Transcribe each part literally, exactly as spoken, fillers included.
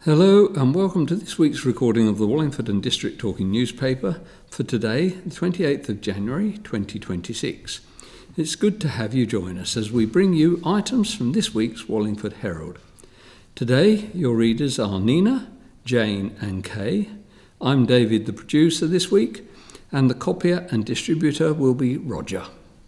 Hello and welcome to this week's recording of the Wallingford and District Talking newspaper for today, the twenty-eighth of January twenty twenty-six. It's good to have you join us as we bring you items from this week's Wallingford Herald. Today your readers are Nina, Jane and Kay. I'm David, the producer this week, and the copier and distributor will be Roger.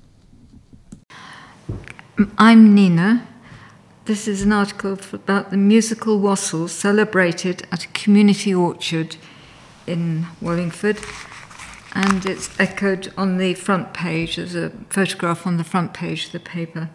I'm Nina. This is an article about the musical wassail celebrated at a community orchard in Wallingford, and it's echoed on the front page. There's a photograph on the front page of the paper.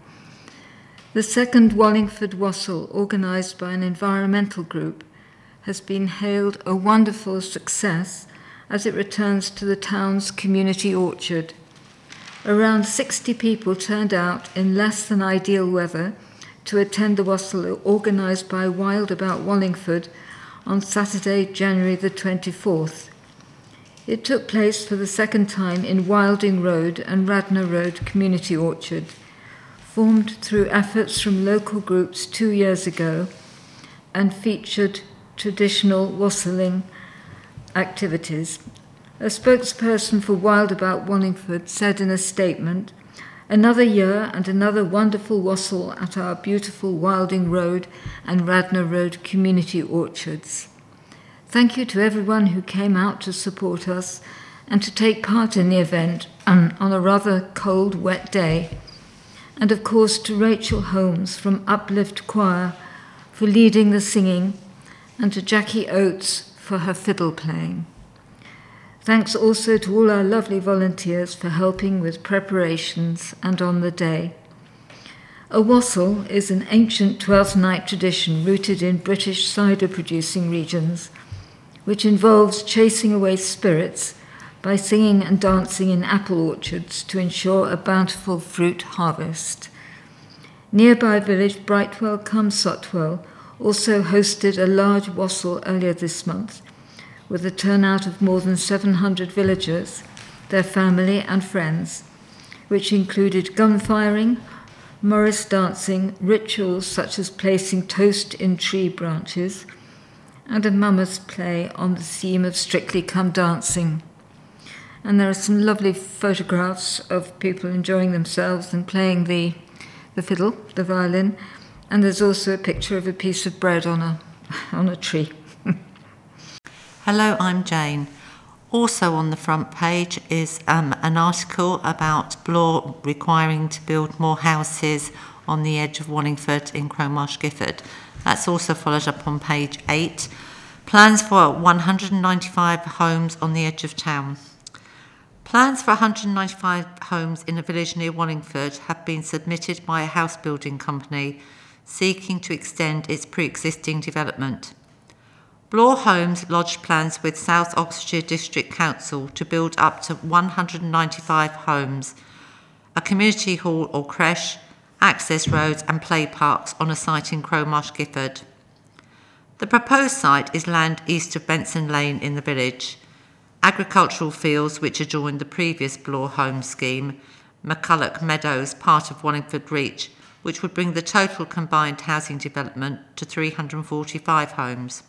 The second Wallingford wassail, organised by an environmental group, has been hailed a wonderful success as it returns to the town's community orchard. Around sixty people turned out in less than ideal weather to attend the wassail organised by Wild About Wallingford on Saturday, January the twenty-fourth. It took place for the second time in Wilding Road and Radnor Road Community Orchard, formed through efforts from local groups two years ago and featured traditional wassailing activities. A spokesperson for Wild About Wallingford said in a statement, "Another year and another wonderful wassail at our beautiful Wilding Road and Radnor Road community orchards. Thank you to everyone who came out to support us and to take part in the event um, on a rather cold, wet day. And of course to Rachel Holmes from Uplift Choir for leading the singing, and to Jackie Oates for her fiddle playing. Thanks also to all our lovely volunteers for helping with preparations and on the day. A wassail is an ancient Twelfth Night tradition rooted in British cider-producing regions, which involves chasing away spirits by singing and dancing in apple orchards to ensure a bountiful fruit harvest. Nearby village Brightwell-cum-Sotwell also hosted a large wassail earlier this month, with a turnout of more than seven hundred villagers, their family and friends, which included gun-firing, Morris dancing, rituals such as placing toast in tree branches, and a mummers play on the theme of Strictly Come Dancing. And there are some lovely photographs of people enjoying themselves and playing the, the fiddle, the violin, and there's also a picture of a piece of bread on a, on a tree. Hello, I'm Jane. Also on the front page is um, an article about Blore requiring to build more houses on the edge of Wallingford in Crowmarsh Gifford. That's also followed up on page eight. Plans for one hundred ninety-five homes on the edge of town. Plans for one hundred ninety-five homes in a village near Wallingford have been submitted by a house building company seeking to extend its pre-existing development. Blore Homes lodged plans with South Oxfordshire District Council to build up to one hundred ninety-five homes, a community hall or creche, access roads and play parks on a site in Crowmarsh Gifford. The proposed site is land east of Benson Lane in the village. Agricultural fields which adjoin the previous Blore Homes scheme, McCulloch Meadows, part of Wallingford Reach, which would bring the total combined housing development to three hundred forty-five homes.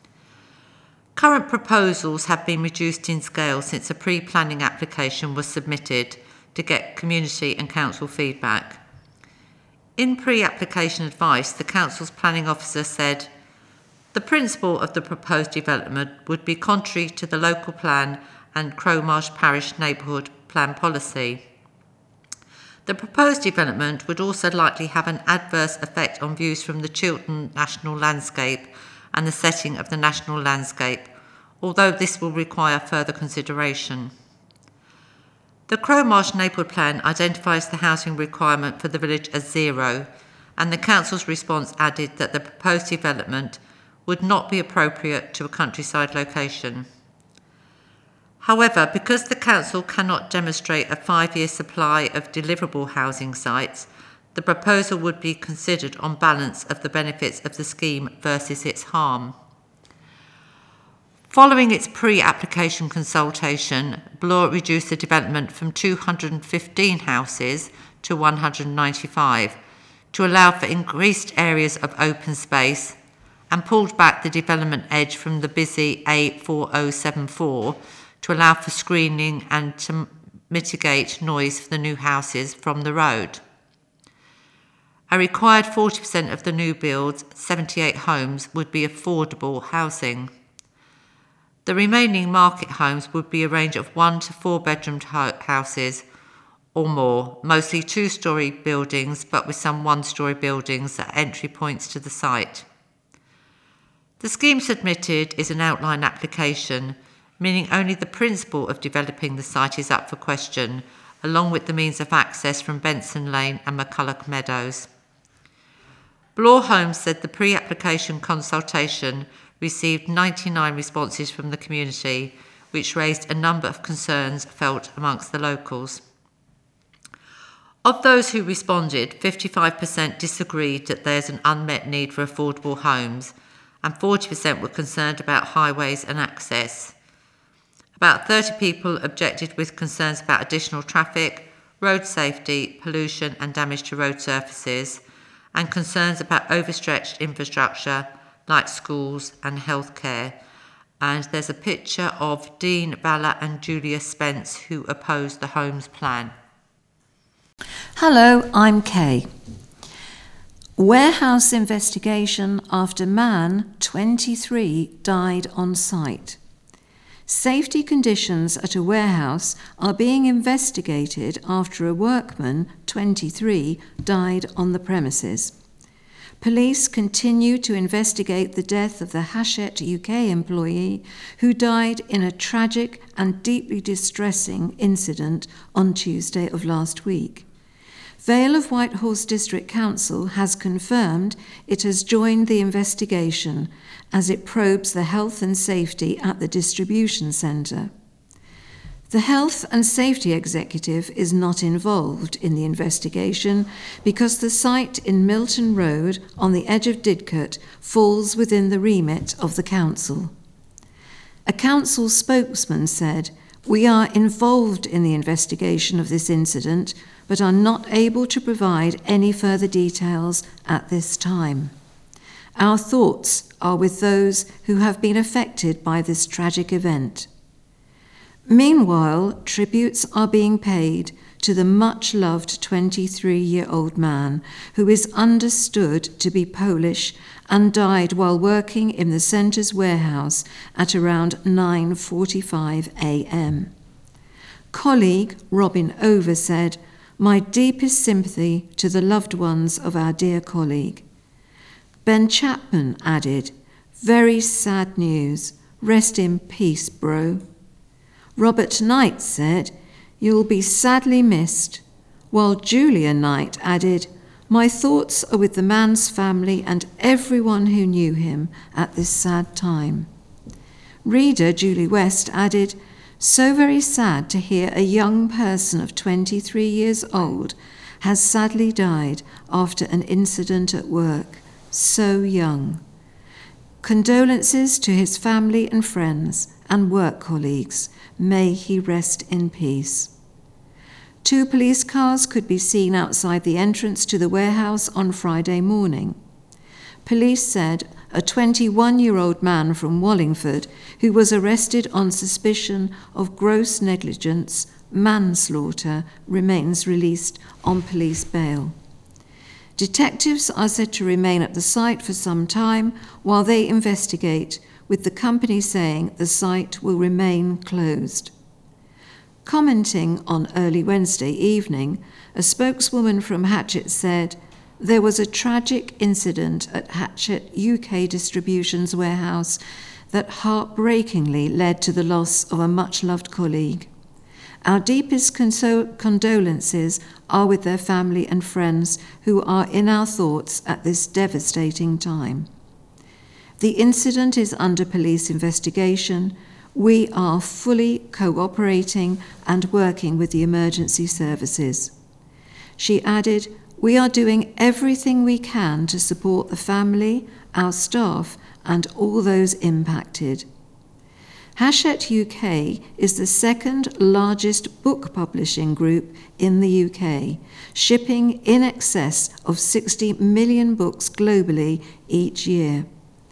Current proposals have been reduced in scale since a pre-planning application was submitted to get community and council feedback. In pre-application advice, the council's planning officer said, "The principle of the proposed development would be contrary to the local plan and Crowmarsh Parish Neighbourhood Plan policy. The proposed development would also likely have an adverse effect on views from the Chiltern National Landscape and the setting of the national landscape, although this will require further consideration. The Crowmarsh Neighbourhood Plan identifies the housing requirement for the village as zero, and the council's response added that the proposed development would not be appropriate to a countryside location. However, because the council cannot demonstrate a five-year supply of deliverable housing sites, the proposal would be considered on balance of the benefits of the scheme versus its harm." Following its pre-application consultation, Blore reduced the development from two hundred fifteen houses to one hundred ninety-five to allow for increased areas of open space and pulled back the development edge from the busy A four oh seven four to allow for screening and to mitigate noise for the new houses from the road. A required forty percent of the new builds, seventy-eight homes, would be affordable housing. The remaining market homes would be a range of one to four bedroomed ho- houses or more, mostly two-storey buildings, but with some one-storey buildings at entry points to the site. The scheme submitted is an outline application, meaning only the principle of developing the site is up for question, along with the means of access from Benson Lane and McCulloch Meadows. Bloor Homes said the pre-application consultation received ninety-nine responses from the community, which raised a number of concerns felt amongst the locals. Of those who responded, fifty-five percent disagreed that there's an unmet need for affordable homes, and forty percent were concerned about highways and access. About thirty people objected with concerns about additional traffic, road safety, pollution and damage to road surfaces, and concerns about overstretched infrastructure like schools and healthcare. And there's a picture of Dean Balla and Julia Spence, who opposed the Homes plan. Hello, I'm Kay. Warehouse investigation after man, twenty-three, died on site. Safety conditions at a warehouse are being investigated after a workman, twenty-three, died on the premises. Police continue to investigate the death of the Hachette U K employee who died in a tragic and deeply distressing incident on Tuesday of last week. Vale of Whitehorse District Council has confirmed it has joined the investigation as it probes the health and safety at the distribution centre. The Health and Safety Executive is not involved in the investigation because the site in Milton Road on the edge of Didcot falls within the remit of the council. A council spokesman said, "We are involved in the investigation of this incident, but are not able to provide any further details at this time. Our thoughts are with those who have been affected by this tragic event." Meanwhile, tributes are being paid to the much-loved twenty-three-year-old man who is understood to be Polish and died while working in the centre's warehouse at around nine forty-five a.m. Colleague Robin Over said, "My deepest sympathy to the loved ones of our dear colleague." Ben Chapman added, "Very sad news. Rest in peace, bro." Robert Knight said, "You'll be sadly missed," while Julia Knight added, "My thoughts are with the man's family and everyone who knew him at this sad time." Reader Julie West added, "So very sad to hear a young person of twenty-three years old has sadly died after an incident at work. So young. Condolences to his family and friends and work colleagues. May he rest in peace." Two police cars could be seen outside the entrance to the warehouse on Friday morning. Police said a twenty-one-year-old man from Wallingford who was arrested on suspicion of gross negligence, manslaughter, remains released on police bail. Detectives are said to remain at the site for some time while they investigate, with the company saying the site will remain closed. Commenting on early Wednesday evening, a spokeswoman from Hachette said, "There was a tragic incident at Hachette U K Distribution's warehouse that heartbreakingly led to the loss of a much-loved colleague. Our deepest consol- condolences are with their family and friends who are in our thoughts at this devastating time. The incident is under police investigation. We are fully cooperating and working with the emergency services." She added, "We are doing everything we can to support the family, our staff, and all those impacted." Hachette U K is the second largest book publishing group in the U K, shipping in excess of sixty million books globally each year.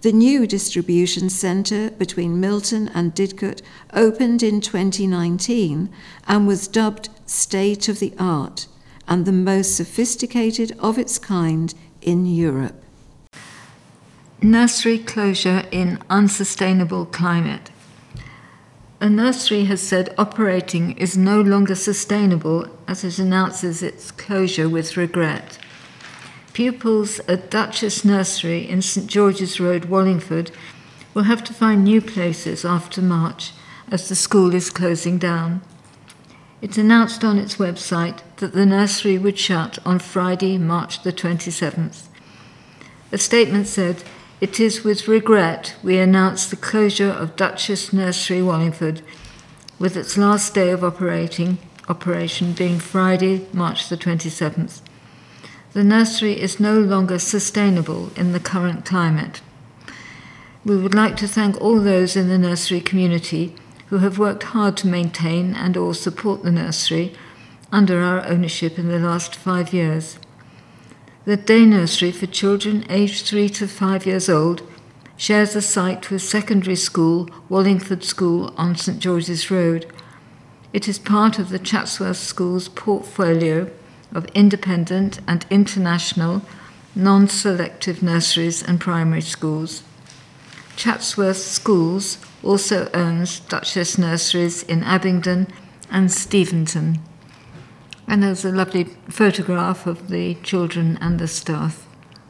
The new distribution centre between Milton and Didcot opened in twenty nineteen and was dubbed State of the Art and the most sophisticated of its kind in Europe. Nursery closure in unsustainable climate. A nursery has said operating is no longer sustainable as it announces its closure with regret. Pupils at Duchess Nursery in St George's Road, Wallingford, will have to find new places after March as the school is closing down. It announced on its website that the nursery would shut on Friday, March the twenty-seventh. A statement said, "It is with regret we announce the closure of Duchess Nursery, Wallingford, with its last day of operating, operation being Friday, March the twenty-seventh. The nursery is no longer sustainable in the current climate. We would like to thank all those in the nursery community who have worked hard to maintain and or support the nursery under our ownership in the last five years. The day nursery for children aged three to five years old shares a site with secondary school, Wallingford School on St George's Road. It is part of the Chatsworth School's portfolio of independent and international non-selective nurseries and primary schools. Chatsworth Schools also owns Duchess Nurseries in Abingdon and Steventon." And there's a lovely photograph of the children and the staff.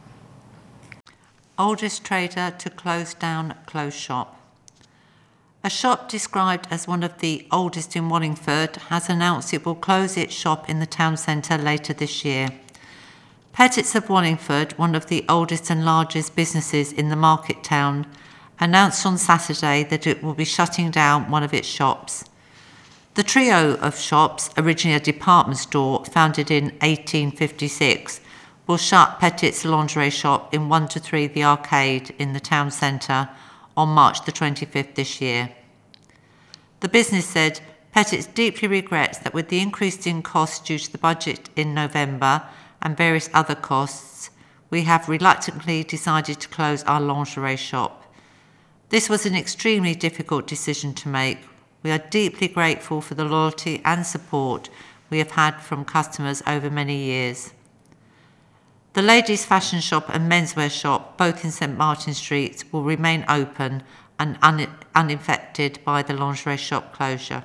Oldest trader to close down clothes shop. A shop described as one of the oldest in Wallingford has announced it will close its shop in the town centre later this year. Pettit's of Wallingford, one of the oldest and largest businesses in the market town, announced on Saturday that it will be shutting down one of its shops. The trio of shops, originally a department store founded in eighteen fifty-six, will shut Pettit's lingerie shop in one to three The Arcade in the town centre on March the twenty-fifth this year. The business said Pettit's deeply regrets that with the increase in costs due to the budget in November and various other costs, we have reluctantly decided to close our lingerie shop. This was an extremely difficult decision to make. We are deeply grateful for the loyalty and support we have had from customers over many years. The ladies' fashion shop and menswear shop, both in St Martin Street, will remain open and un- unaffected by the lingerie shop closure.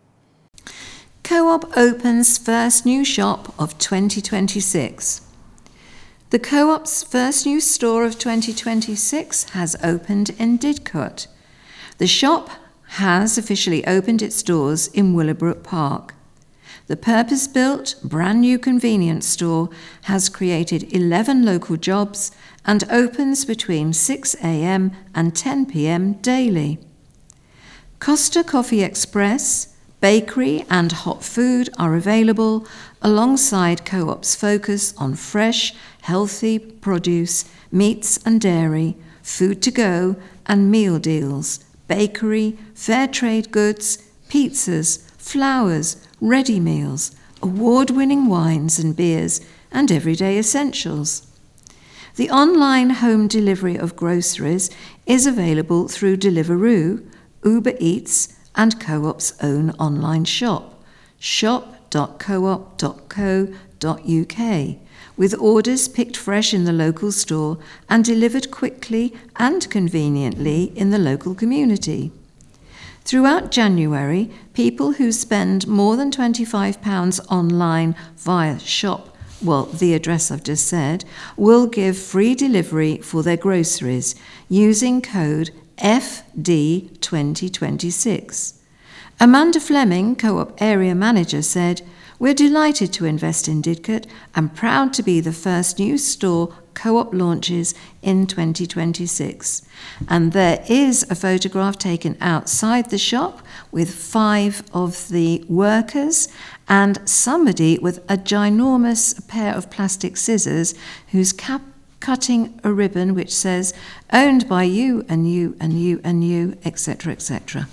Co-op opens first new shop of twenty twenty-six. The Co-op's first new store of twenty twenty-six has opened in Didcot. The shop has officially opened its doors in Willowbrook Park. The purpose-built, brand-new convenience store has created eleven local jobs and opens between six a.m. and ten p.m. daily. Costa Coffee Express, bakery and hot food are available alongside Co-op's focus on fresh, healthy produce, meats and dairy, food to go and meal deals, bakery, fair trade goods, pizzas, flowers, ready meals, award-winning wines and beers, and everyday essentials. The online home delivery of groceries is available through Deliveroo, Uber Eats, and Co-op's own online shop, shop dot coop dot co dot uk, with orders picked fresh in the local store and delivered quickly and conveniently in the local community. Throughout January, people who spend more than twenty-five pounds online via shop, well, the address I've just said, will give free delivery for their groceries using code F D twenty twenty-six. Amanda Fleming, Co-op Area Manager, said, "We're delighted to invest in Didcot and proud to be the first new store Co-op launches in twenty twenty-six. And there is a photograph taken outside the shop with five of the workers and somebody with a ginormous pair of plastic scissors who's cap- cutting a ribbon which says, owned by you and you and you and you, et cetera, et cetera.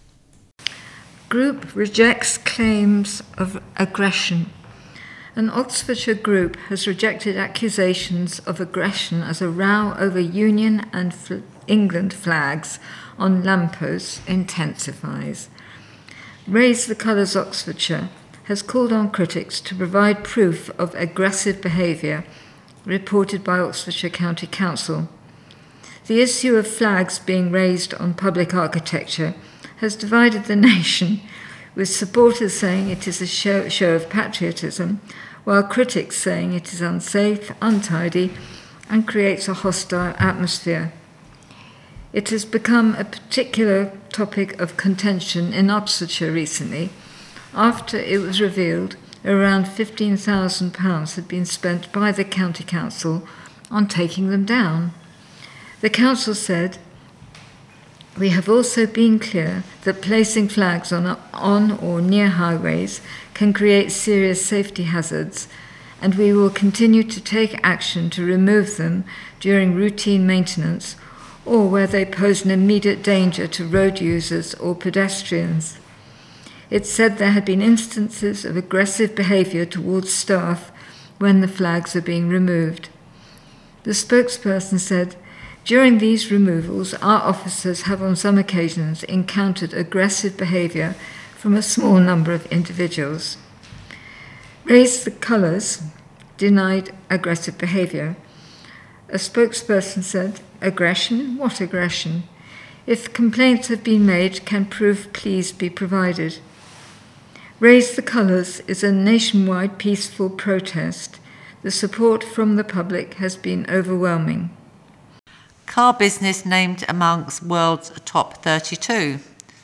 Group rejects claims of aggression. An Oxfordshire group has rejected accusations of aggression as a row over union and fl- England flags on lampposts intensifies. Raise the Colours Oxfordshire has called on critics to provide proof of aggressive behaviour reported by Oxfordshire County Council. The issue of flags being raised on public architecture has divided the nation, with supporters saying it is a show, show of patriotism, while critics saying it is unsafe, untidy, and creates a hostile atmosphere. It has become a particular topic of contention in Oxfordshire recently, after it was revealed around fifteen thousand pounds had been spent by the County Council on taking them down. The Council said, "We have also been clear that placing flags on, on or near highways can create serious safety hazards, and we will continue to take action to remove them during routine maintenance or where they pose an immediate danger to road users or pedestrians." It said there had been instances of aggressive behaviour towards staff when the flags are being removed. The spokesperson said, "During these removals, our officers have on some occasions encountered aggressive behaviour from a small number of individuals." Raise the Colours denied aggressive behaviour. A spokesperson said, "Aggression? What aggression? If complaints have been made, can proof please be provided?" Raise the Colours is a nationwide peaceful protest. The support from the public has been overwhelming. Car business named amongst world's top thirty-two.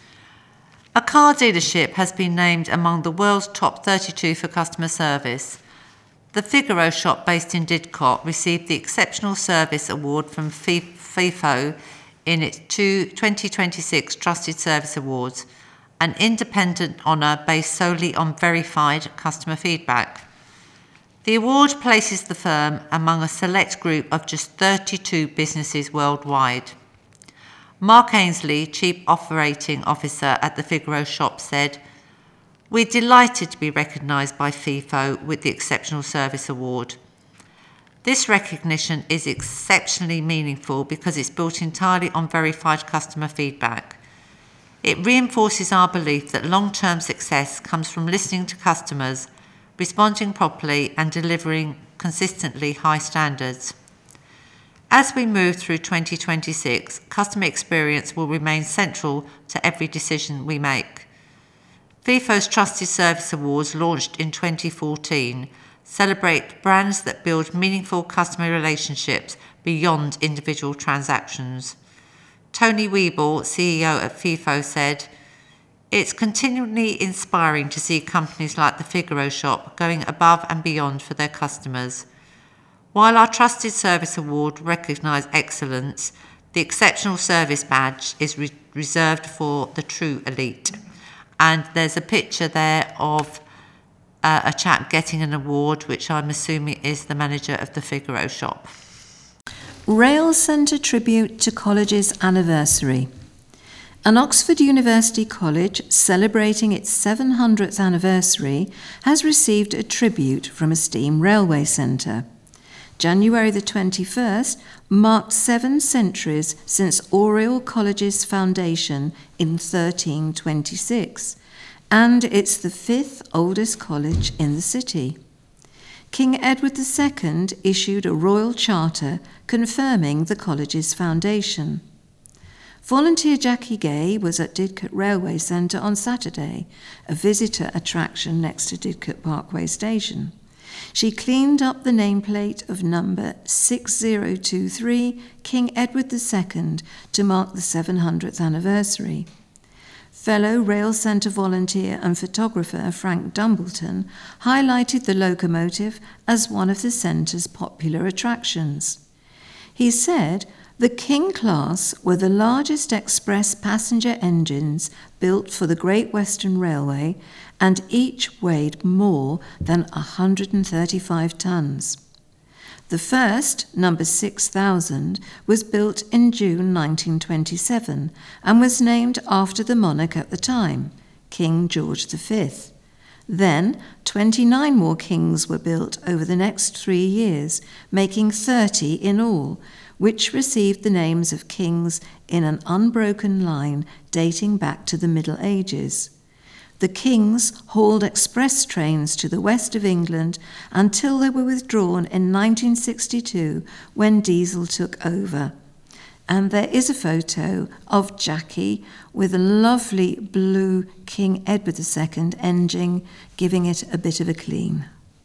A car dealership has been named among the world's top thirty-two for customer service. The Figaro shop based in Didcot received the Exceptional Service Award from FIFO in its twenty twenty-six Trusted Service Awards, an independent honour based solely on verified customer feedback. The award places the firm among a select group of just thirty-two businesses worldwide. Mark Ainsley, Chief Operating Officer at the Figaro shop, said, "We're delighted to be recognised by FIFO with the Exceptional Service Award. This recognition is exceptionally meaningful because it's built entirely on verified customer feedback. It reinforces our belief that long-term success comes from listening to customers, responding properly and delivering consistently high standards. As we move through twenty twenty-six, customer experience will remain central to every decision we make." FIFO's Trusted Service Awards, launched in twenty fourteen, celebrate brands that build meaningful customer relationships beyond individual transactions. Tony Wiebel, C E O at FIFO, said, "It's continually inspiring to see companies like the Figaro shop going above and beyond for their customers. While our Trusted Service Award recognises excellence, the Exceptional Service Badge is re- reserved for the true elite." And there's a picture there of uh, a chap getting an award, which I'm assuming is the manager of the Figaro shop. Rail Centre tribute to college's anniversary. An Oxford University College celebrating its seven hundredth anniversary has received a tribute from Esteem Railway Centre. January the twenty-first marked seven centuries since Oriel College's foundation in thirteen twenty-six, and it's the fifth oldest college in the city. King Edward the Second issued a royal charter confirming the college's foundation. Volunteer Jackie Gay was at Didcot Railway Centre on Saturday, a visitor attraction next to Didcot Parkway Station. She cleaned up the nameplate of number six zero two three King Edward the Second to mark the seven hundredth anniversary. Fellow Rail Centre volunteer and photographer Frank Dumbleton highlighted the locomotive as one of the centre's popular attractions. He said the King class were the largest express passenger engines built for the Great Western Railway, and each weighed more than one hundred thirty-five tonnes. The first, number six thousand, was built in June nineteen twenty-seven and was named after the monarch at the time, King George the Fifth. Then, twenty-nine more Kings were built over the next three years, making thirty in all, which received the names of kings in an unbroken line dating back to the Middle Ages. The kings hauled express trains to the west of England until they were withdrawn in nineteen sixty-two when diesel took over. And there is a photo of Jackie with a lovely blue King Edward the Second engine, giving it a bit of a clean.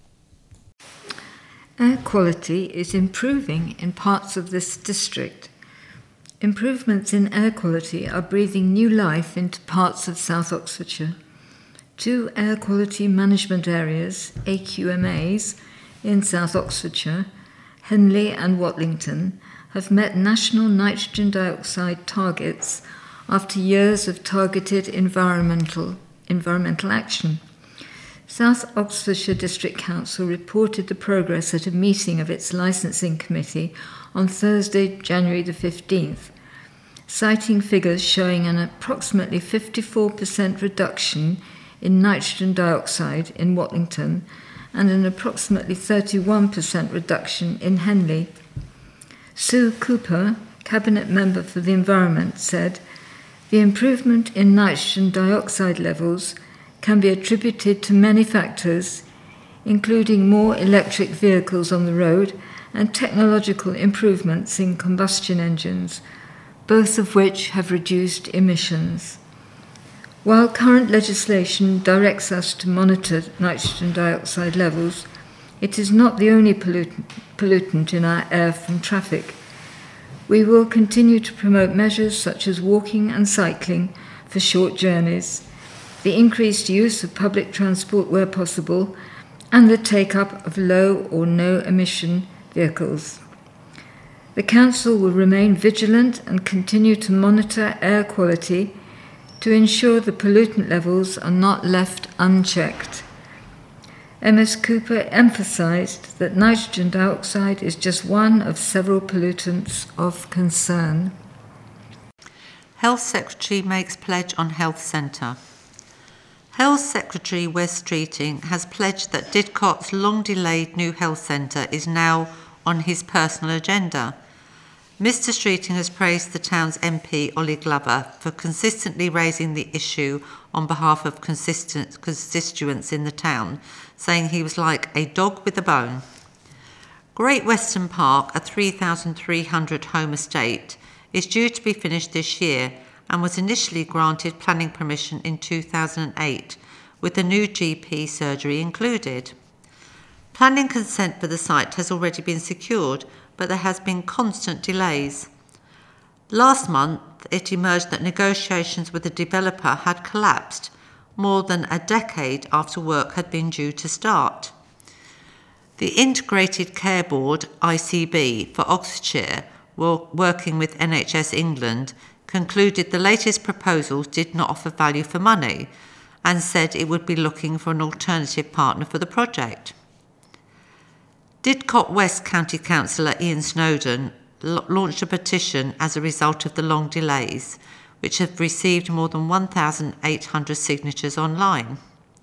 Air quality is improving in parts of this district. Improvements in air quality are breathing new life into parts of South Oxfordshire. Two air quality management areas, A Q M As, in South Oxfordshire, Henley and Watlington, have met national nitrogen dioxide targets after years of targeted environmental, environmental action. South Oxfordshire District Council reported the progress at a meeting of its licensing committee on Thursday, January the fifteenth, citing figures showing an approximately fifty-four percent reduction in nitrogen dioxide in Watlington and an approximately thirty-one percent reduction in Henley. Sue Cooper, Cabinet Member for the Environment, said, "The improvement in nitrogen dioxide levels can be attributed to many factors, including more electric vehicles on the road and technological improvements in combustion engines, both of which have reduced emissions. While current legislation directs us to monitor nitrogen dioxide levels, it is not the only pollutant, pollutant in our air from traffic. We will continue to promote measures such as walking and cycling for short journeys, the increased use of public transport where possible, and the take-up of low or no-emission vehicles. The Council will remain vigilant and continue to monitor air quality to ensure the pollutant levels are not left unchecked." M S Cooper emphasised that nitrogen dioxide is just one of several pollutants of concern. Health Secretary makes pledge on Health Centre. Health Secretary Wes Streeting has pledged that Didcot's long-delayed new health centre is now on his personal agenda. Mister Streeting has praised the town's M P, Ollie Glover, for consistently raising the issue on behalf of consistent constituents in the town, saying he was like a dog with a bone. Great Western Park, a three thousand three hundred home estate, is due to be finished this year and was initially granted planning permission in two thousand eight, with the new G P surgery included. Planning consent for the site has already been secured, but there has been constant delays. Last month, it emerged that negotiations with the developer had collapsed more than a decade after work had been due to start. The Integrated Care Board, I C B, for Oxfordshire, working with N H S England, concluded the latest proposals did not offer value for money and said it would be looking for an alternative partner for the project. Didcot West County Councillor Ian Snowden l- launched a petition as a result of the long delays, which have received more than one thousand eight hundred signatures online.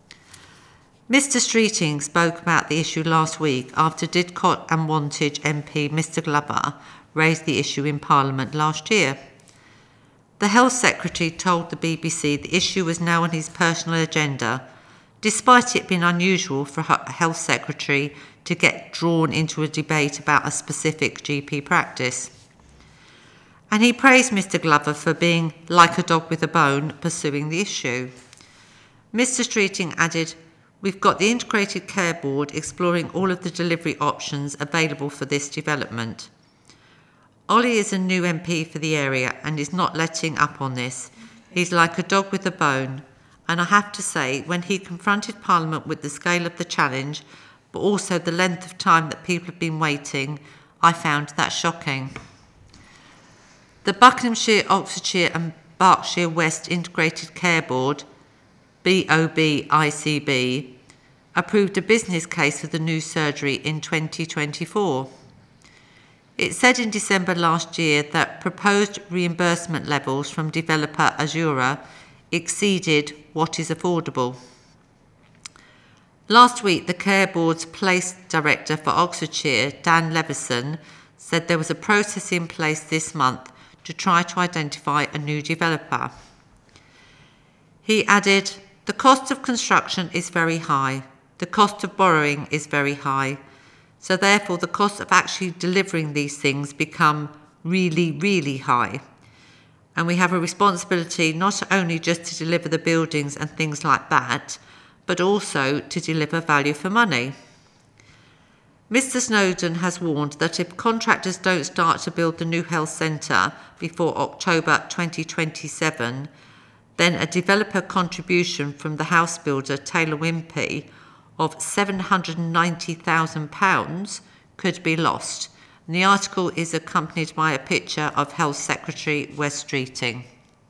Mister Streeting spoke about the issue last week after Didcot and Wantage M P Mister Glover raised the issue in Parliament last year. The Health Secretary told the B B C the issue was now on his personal agenda, despite it being unusual for a Health Secretary to get drawn into a debate about a specific G P practice. And he praised Mister Glover for being like a dog with a bone pursuing the issue. Mister Streeting added, "We've got the Integrated Care Board exploring all of the delivery options available for this development. Ollie is a new M P for the area and is not letting up on this. He's like a dog with a bone. And I have to say, when he confronted Parliament with the scale of the challenge, but also the length of time that people have been waiting, I found that shocking." The Buckinghamshire, Oxfordshire and Berkshire West Integrated Care Board, B O B I C B, approved a business case for the new surgery in twenty twenty-four. It said in December last year that proposed reimbursement levels from developer Azura exceeded what is affordable. Last week, the Care Board's Place Director for Oxfordshire, Dan Levison, said there was a process in place this month to try to identify a new developer. He added, "The cost of construction is very high. The cost of borrowing is very high. So therefore the cost of actually delivering these things become really, really high. And we have a responsibility not only just to deliver the buildings and things like that, but also to deliver value for money." Mister Snowden has warned that if contractors don't start to build the new health centre before October twenty twenty-seven, then a developer contribution from the house builder Taylor Wimpey of seven hundred ninety thousand pounds could be lost. And the article is accompanied by a picture of Health Secretary Wes Streeting.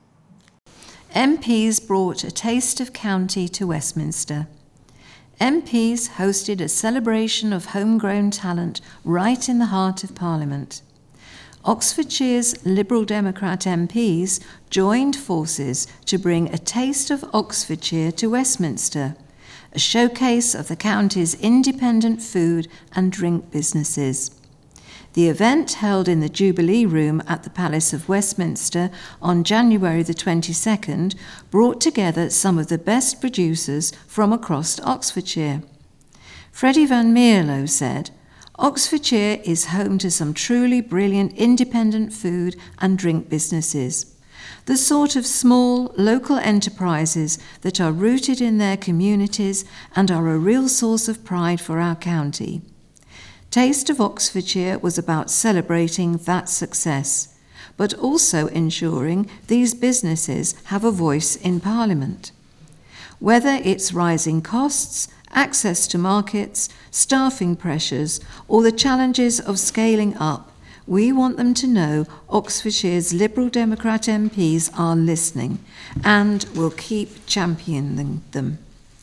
M Ps brought a taste of county to Westminster. M Ps hosted a celebration of homegrown talent right in the heart of Parliament. Oxfordshire's Liberal Democrat M Ps joined forces to bring a taste of Oxfordshire to Westminster, a showcase of the county's independent food and drink businesses. The event, held in the Jubilee Room at the Palace of Westminster on January the twenty-second, brought together some of the best producers from across Oxfordshire. Freddie Van Mierlo said, "Oxfordshire is home to some truly brilliant independent food and drink businesses. The sort of small, local enterprises that are rooted in their communities and are a real source of pride for our county." Taste of Oxfordshire was about celebrating that success, but also ensuring these businesses have a voice in Parliament. Whether it's rising costs, access to markets, staffing pressures, or the challenges of scaling up, we want them to know Oxfordshire's Liberal Democrat M Ps are listening and will keep championing them.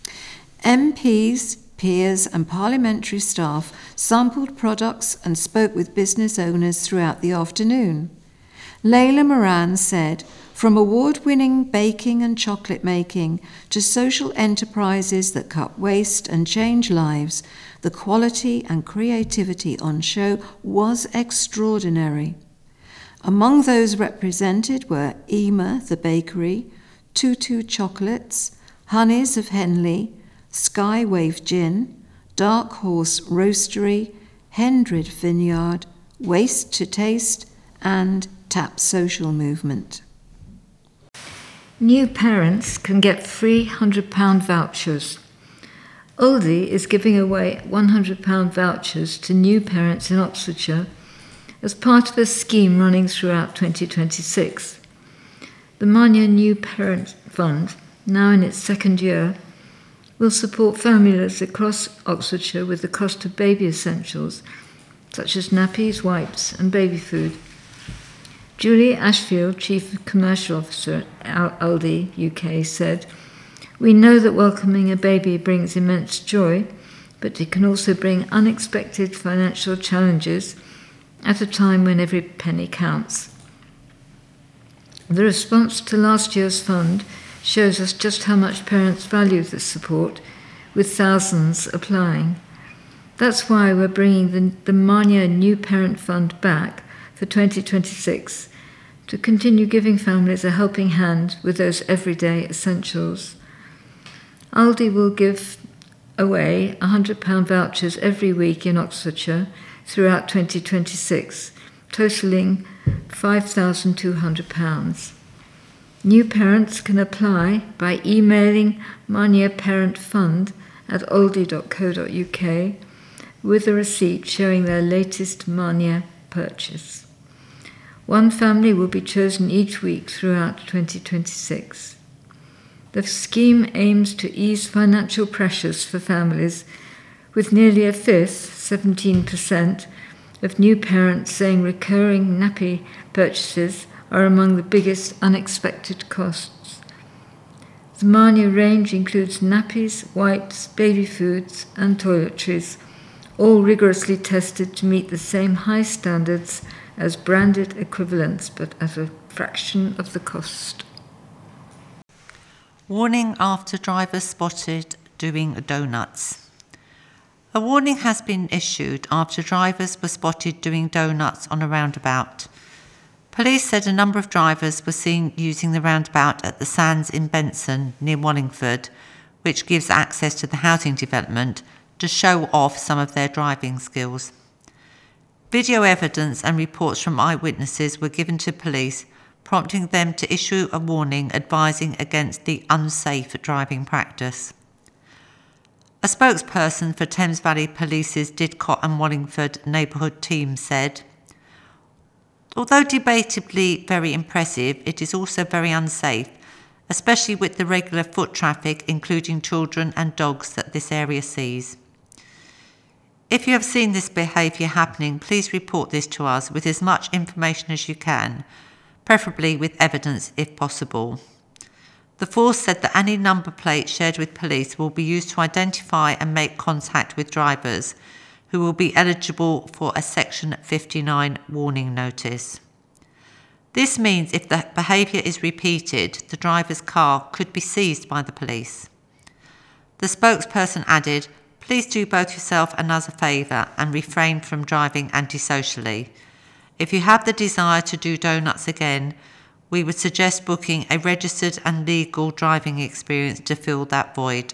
M Ps, peers and parliamentary staff sampled products and spoke with business owners throughout the afternoon. Layla Moran said, "From award-winning baking and chocolate making to social enterprises that cut waste and change lives, the quality and creativity on show was extraordinary." Among those represented were Ema, the bakery, Tutu Chocolates, Honeys of Henley, Skywave Gin, Dark Horse Roastery, Hendred Vineyard, Waste to Taste, and Tap Social Movement. New parents can get free one hundred pounds vouchers. Aldi is giving away one hundred pounds vouchers to new parents in Oxfordshire as part of a scheme running throughout twenty twenty-six. The Mania New Parent Fund, now in its second year, will support families across Oxfordshire with the cost of baby essentials, such as nappies, wipes and baby food. Julie Ashfield, Chief Commercial Officer at Aldi U K, said, "We know that welcoming a baby brings immense joy, but it can also bring unexpected financial challenges at a time when every penny counts." The response to last year's fund shows us just how much parents value this support, with thousands applying. That's why we're bringing the, the Mania New Parent Fund back for twenty twenty-six to continue giving families a helping hand with those everyday essentials. Aldi will give away one hundred pounds vouchers every week in Oxfordshire throughout twenty twenty-six, totalling five thousand two hundred pounds. New parents can apply by emailing Mania Parent Fund at aldi dot co dot uk with a receipt showing their latest Mania purchase. One family will be chosen each week throughout twenty twenty-six. The scheme aims to ease financial pressures for families, with nearly a fifth, seventeen percent, of new parents saying recurring nappy purchases are among the biggest unexpected costs. The Mania range includes nappies, wipes, baby foods and toiletries, all rigorously tested to meet the same high standards as branded equivalents, but at a fraction of the cost. Warning after driver spotted doing donuts. A warning has been issued after drivers were spotted doing donuts on a roundabout. Police said a number of drivers were seen using the roundabout at the Sands in Benson, near Wallingford, which gives access to the housing development, to show off some of their driving skills. Video evidence and reports from eyewitnesses were given to police, prompting them to issue a warning advising against the unsafe driving practice. A spokesperson for Thames Valley Police's Didcot and Wallingford neighbourhood team said, "Although debatably very impressive, it is also very unsafe, especially with the regular foot traffic, including children and dogs, that this area sees. If you have seen this behaviour happening, please report this to us with as much information as you can, preferably with evidence if possible." The force said that any number plate shared with police will be used to identify and make contact with drivers who will be eligible for a Section fifty-nine warning notice. This means if the behaviour is repeated, the driver's car could be seized by the police. The spokesperson added, "Please do both yourself and us a favour and refrain from driving antisocially. If you have the desire to do donuts again, we would suggest booking a registered and legal driving experience to fill that void."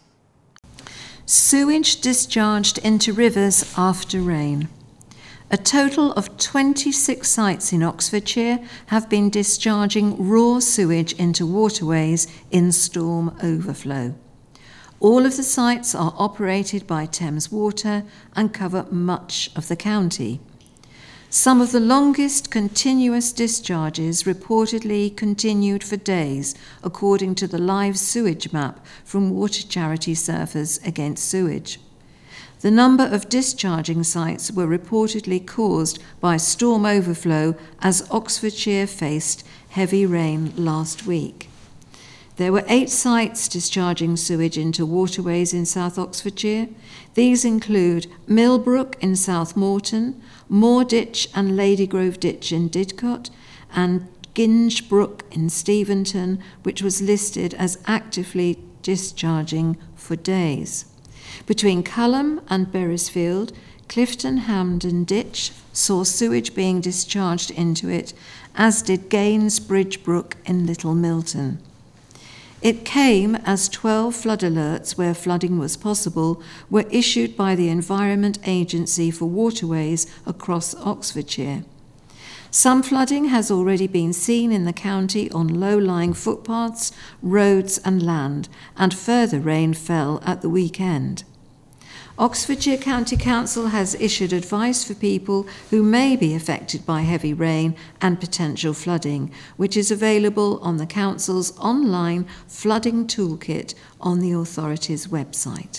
Sewage discharged into rivers after rain. A total of twenty-six sites in Oxfordshire have been discharging raw sewage into waterways in storm overflow. All of the sites are operated by Thames Water and cover much of the county. Some of the longest continuous discharges reportedly continued for days, according to the live sewage map from water charity Surfers Against Sewage. The number of discharging sites were reportedly caused by storm overflow as Oxfordshire faced heavy rain last week. There were eight sites discharging sewage into waterways in South Oxfordshire. These include Millbrook in South Moreton, Moor Ditch and Ladygrove Ditch in Didcot, and Ginge Brook in Steventon, which was listed as actively discharging for days. Between Culham and Beresfield, Clifton Hamden Ditch saw sewage being discharged into it, as did Gaines Bridge Brook in Little Milton. It came as twelve flood alerts where flooding was possible were issued by the Environment Agency for Waterways across Oxfordshire. Some flooding has already been seen in the county on low-lying footpaths, roads and land, and further rain fell at the weekend. Oxfordshire County Council has issued advice for people who may be affected by heavy rain and potential flooding, which is available on the Council's online flooding toolkit on the authority's website.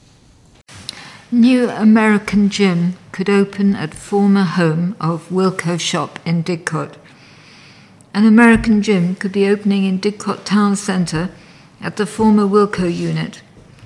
New American Gym could open at former home of Wilko Shop in Didcot. An American Gym could be opening in Didcot Town Centre at the former Wilko unit.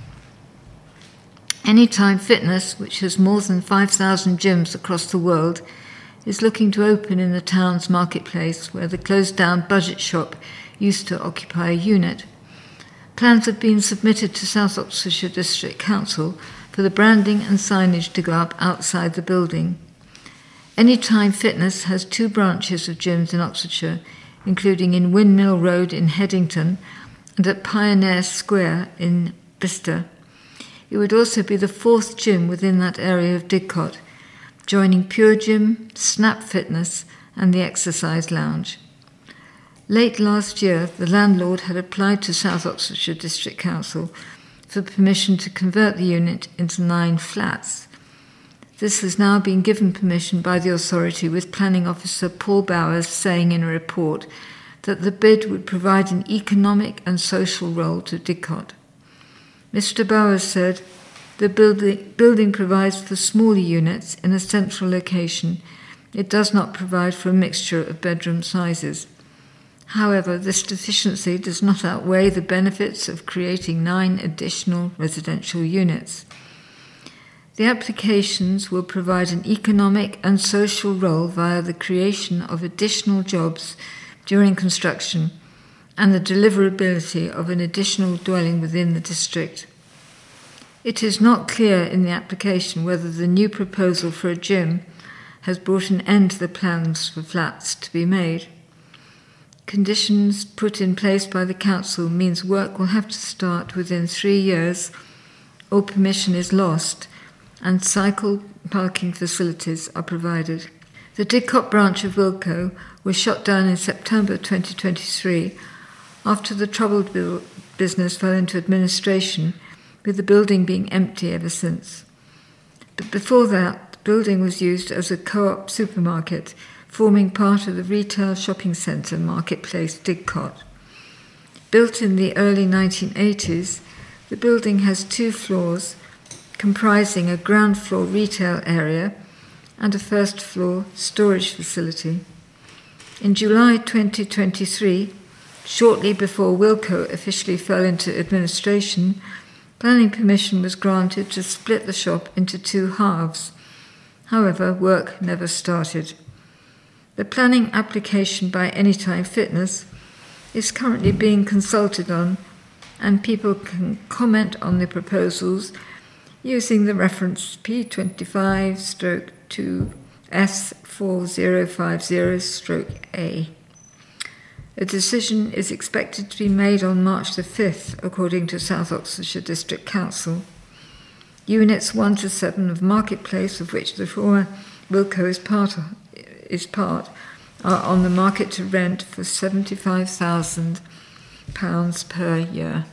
Anytime Fitness, which has more than five thousand gyms across the world, is looking to open in the town's marketplace where the closed-down budget shop used to occupy a unit. Plans have been submitted to South Oxfordshire District Council for the branding and signage to go up outside the building. Anytime Fitness has two branches of gyms in Oxfordshire, including in Windmill Road in Headington and at Pioneer Square in Bicester. It would also be the fourth gym within that area of Didcot, joining Pure Gym, Snap Fitness and the Exercise Lounge. Late last year, the landlord had applied to South Oxfordshire District Council for permission to convert the unit into nine flats. This has now been given permission by the authority, with Planning Officer Paul Bowers saying in a report that the bid would provide an economic and social role to Didcot. Mister Bowers said, "The building, building provides for smaller units in a central location. It does not provide for a mixture of bedroom sizes. However, this deficiency does not outweigh the benefits of creating nine additional residential units. The applications will provide an economic and social role via the creation of additional jobs during construction and the deliverability of an additional dwelling within the district. It is not clear in the application whether the new proposal for a gym has brought an end to the plans for flats to be made. Conditions put in place by the council means work will have to start within three years or permission is lost and cycle parking facilities are provided. The Didcot branch of Wilko was shut down in September twenty twenty-three after the troubled business fell into administration, with the building being empty ever since. But before that, the building was used as a co-op supermarket, forming part of the retail shopping centre marketplace Didcot. Built in the early nineteen eighties, the building has two floors, comprising a ground floor retail area and a first floor storage facility. In July twenty twenty-three, shortly before Wilko officially fell into administration, planning permission was granted to split the shop into two halves. However, work never started. The planning application by Anytime Fitness is currently being consulted on, and people can comment on the proposals using the reference P twenty-five two S four zero five zero A. A decision is expected to be made on March the fifth, according to South Oxfordshire District Council. Units one to seven of Marketplace, of which the former Wilko is part, is part, are on the market to rent for seventy-five thousand pounds per year.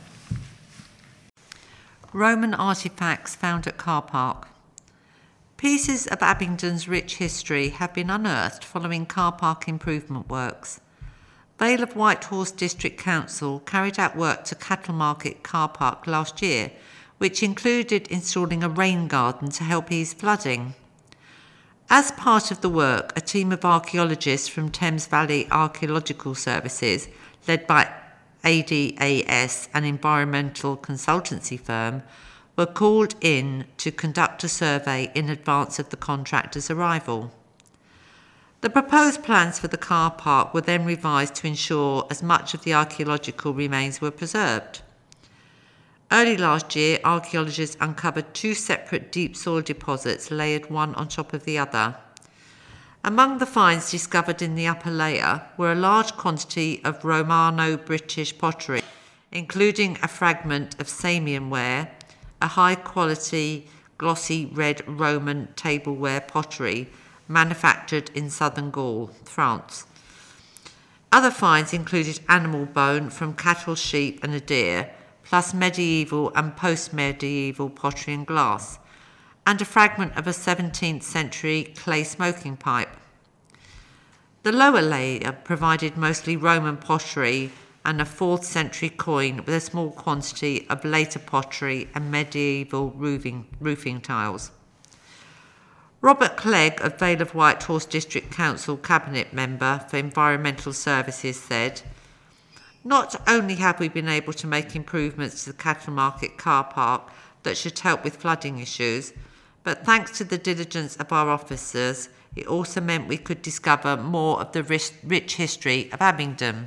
Roman artefacts found at car park. Pieces of Abingdon's rich history have been unearthed following car park improvement works. Vale of Whitehorse District Council carried out work to Cattle Market car park last year, which included installing a rain garden to help ease flooding. As part of the work, a team of archaeologists from Thames Valley Archaeological Services, led by A D A S, an environmental consultancy firm, were called in to conduct a survey in advance of the contractor's arrival. The proposed plans for the car park were then revised to ensure as much of the archaeological remains were preserved. Early last year, archaeologists uncovered two separate deep soil deposits layered one on top of the other. Among the finds discovered in the upper layer were a large quantity of Romano-British pottery, including a fragment of Samian ware, a high-quality glossy red Roman tableware pottery manufactured in southern Gaul, France. Other finds included animal bone from cattle, sheep and a deer, plus medieval and post-medieval pottery and glass, and a fragment of a seventeenth century clay smoking pipe. The lower layer provided mostly Roman pottery and a fourth century coin with a small quantity of later pottery and medieval roofing, roofing tiles. Robert Clegg, a Vale of Whitehorse District Council Cabinet Member for Environmental Services, said, "Not only have we been able to make improvements to the Cattle Market car park that should help with flooding issues, but thanks to the diligence of our officers, it also meant we could discover more of the rich, rich history of Abingdon."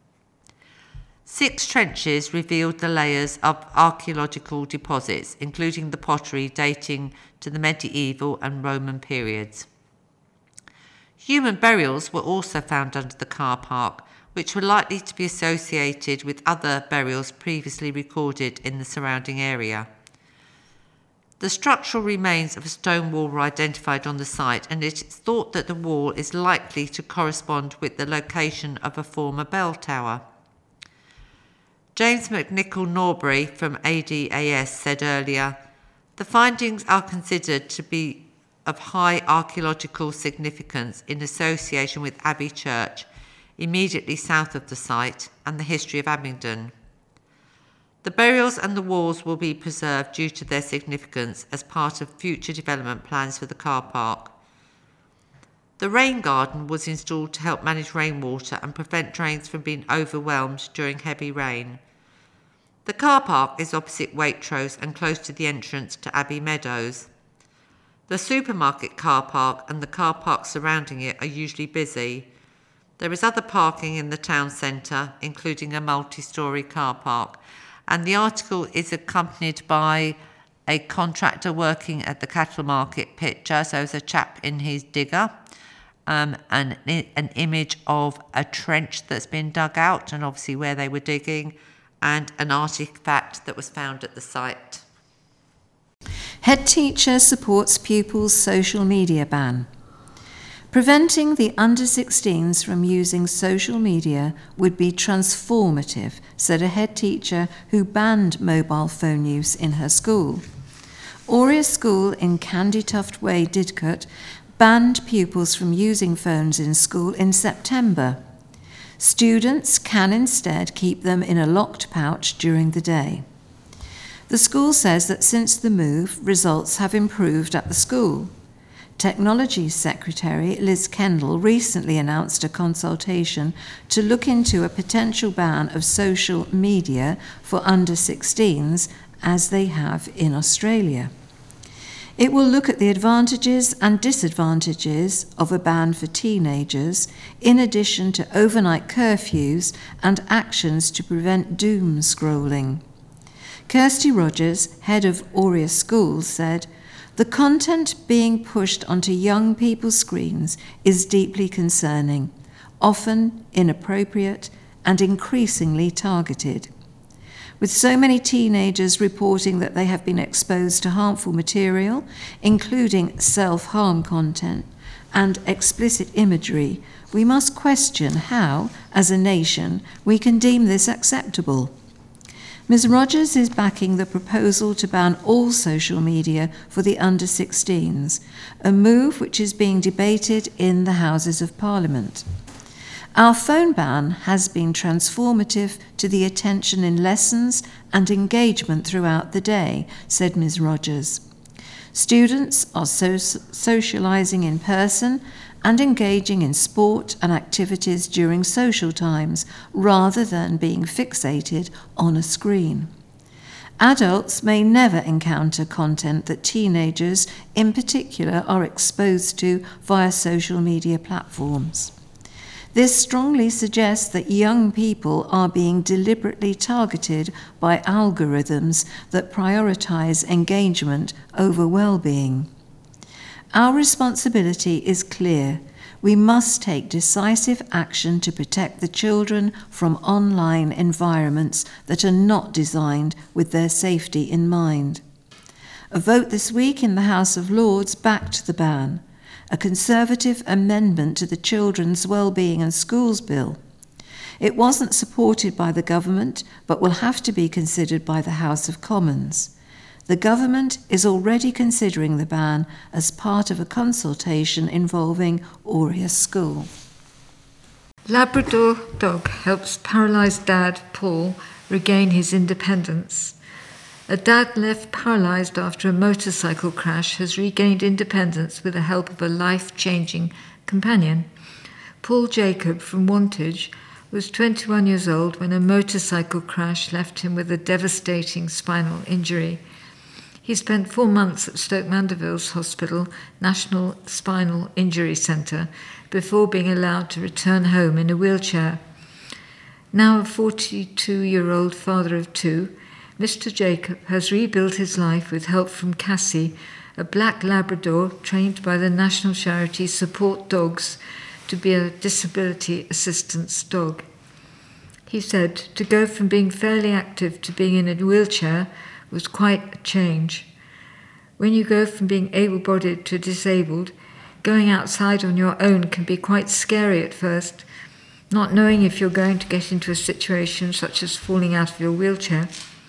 Six trenches revealed the layers of archaeological deposits, including the pottery dating to the medieval and Roman periods. Human burials were also found under the car park, which were likely to be associated with other burials previously recorded in the surrounding area. The structural remains of a stone wall were identified on the site, and it is thought that the wall is likely to correspond with the location of a former bell tower. James McNichol Norbury from A D A S said earlier, "The findings are considered to be of high archaeological significance in association with Abbey Church, immediately south of the site, and the history of Abingdon. The burials and the walls will be preserved due to their significance as part of future development plans for the car park. The rain garden was installed to help manage rainwater and prevent drains from being overwhelmed during heavy rain. The car park is opposite Waitrose and close to the entrance to Abbey Meadows. The supermarket car park and the car park surrounding it are usually busy. There is other parking in the town centre, including a multi-storey car park." And the article is accompanied by a contractor working at the cattle market picture. So there's a chap in his digger, um, and an image of a trench that's been dug out, and obviously where they were digging, and an artefact that was found at the site. Head teacher supports pupils' social media ban. Preventing the under sixteens from using social media would be transformative, said a head teacher who banned mobile phone use in her school. Aurea School in Candytuft Way, Didcot, banned pupils from using phones in school in September. Students can instead keep them in a locked pouch during the day. The school says that since the move, results have improved at the school. Technology Secretary Liz Kendall recently announced a consultation to look into a potential ban of social media for under sixteens, as they have in Australia. It will look at the advantages and disadvantages of a ban for teenagers, in addition to overnight curfews and actions to prevent doom scrolling. Kirsty Rogers, head of Aurea Schools, said, "The content being pushed onto young people's screens is deeply concerning, often inappropriate and increasingly targeted. With so many teenagers reporting that they have been exposed to harmful material, including self-harm content and explicit imagery, we must question how, as a nation, we can deem this acceptable." Miz Rogers is backing the proposal to ban all social media for the under sixteens, a move which is being debated in the Houses of Parliament. "Our phone ban has been transformative to the attention in lessons and engagement throughout the day," said Miz Rogers. "Students are so- socialising in person and engaging in sport and activities during social times, rather than being fixated on a screen. Adults may never encounter content that teenagers in particular are exposed to via social media platforms. This strongly suggests that young people are being deliberately targeted by algorithms that prioritise engagement over well-being. Our responsibility is clear. We must take decisive action to protect the children from online environments that are not designed with their safety in mind." A vote this week in the House of Lords backed the ban, a Conservative amendment to the Children's Wellbeing and Schools Bill. It wasn't supported by the government, but will have to be considered by the House of Commons. The government is already considering the ban as part of a consultation involving Aurea School. Labrador dog helps paralysed dad, Paul, regain his independence. A dad left paralysed after a motorcycle crash has regained independence with the help of a life-changing companion. Paul Jacob from Wantage was twenty-one years old when a motorcycle crash left him with a devastating spinal injury. He spent four months at Stoke Mandeville's Hospital National Spinal Injury Centre before being allowed to return home in a wheelchair. Now a forty-two-year-old father of two, Mister Jacob has rebuilt his life with help from Cassie, a black Labrador trained by the national charity Support Dogs to be a disability assistance dog. He said to go from being fairly active to being in a wheelchair was quite a change. When you go from being able-bodied to disabled, going outside on your own can be quite scary at first, not knowing if you're going to get into a situation such as falling out of your wheelchair.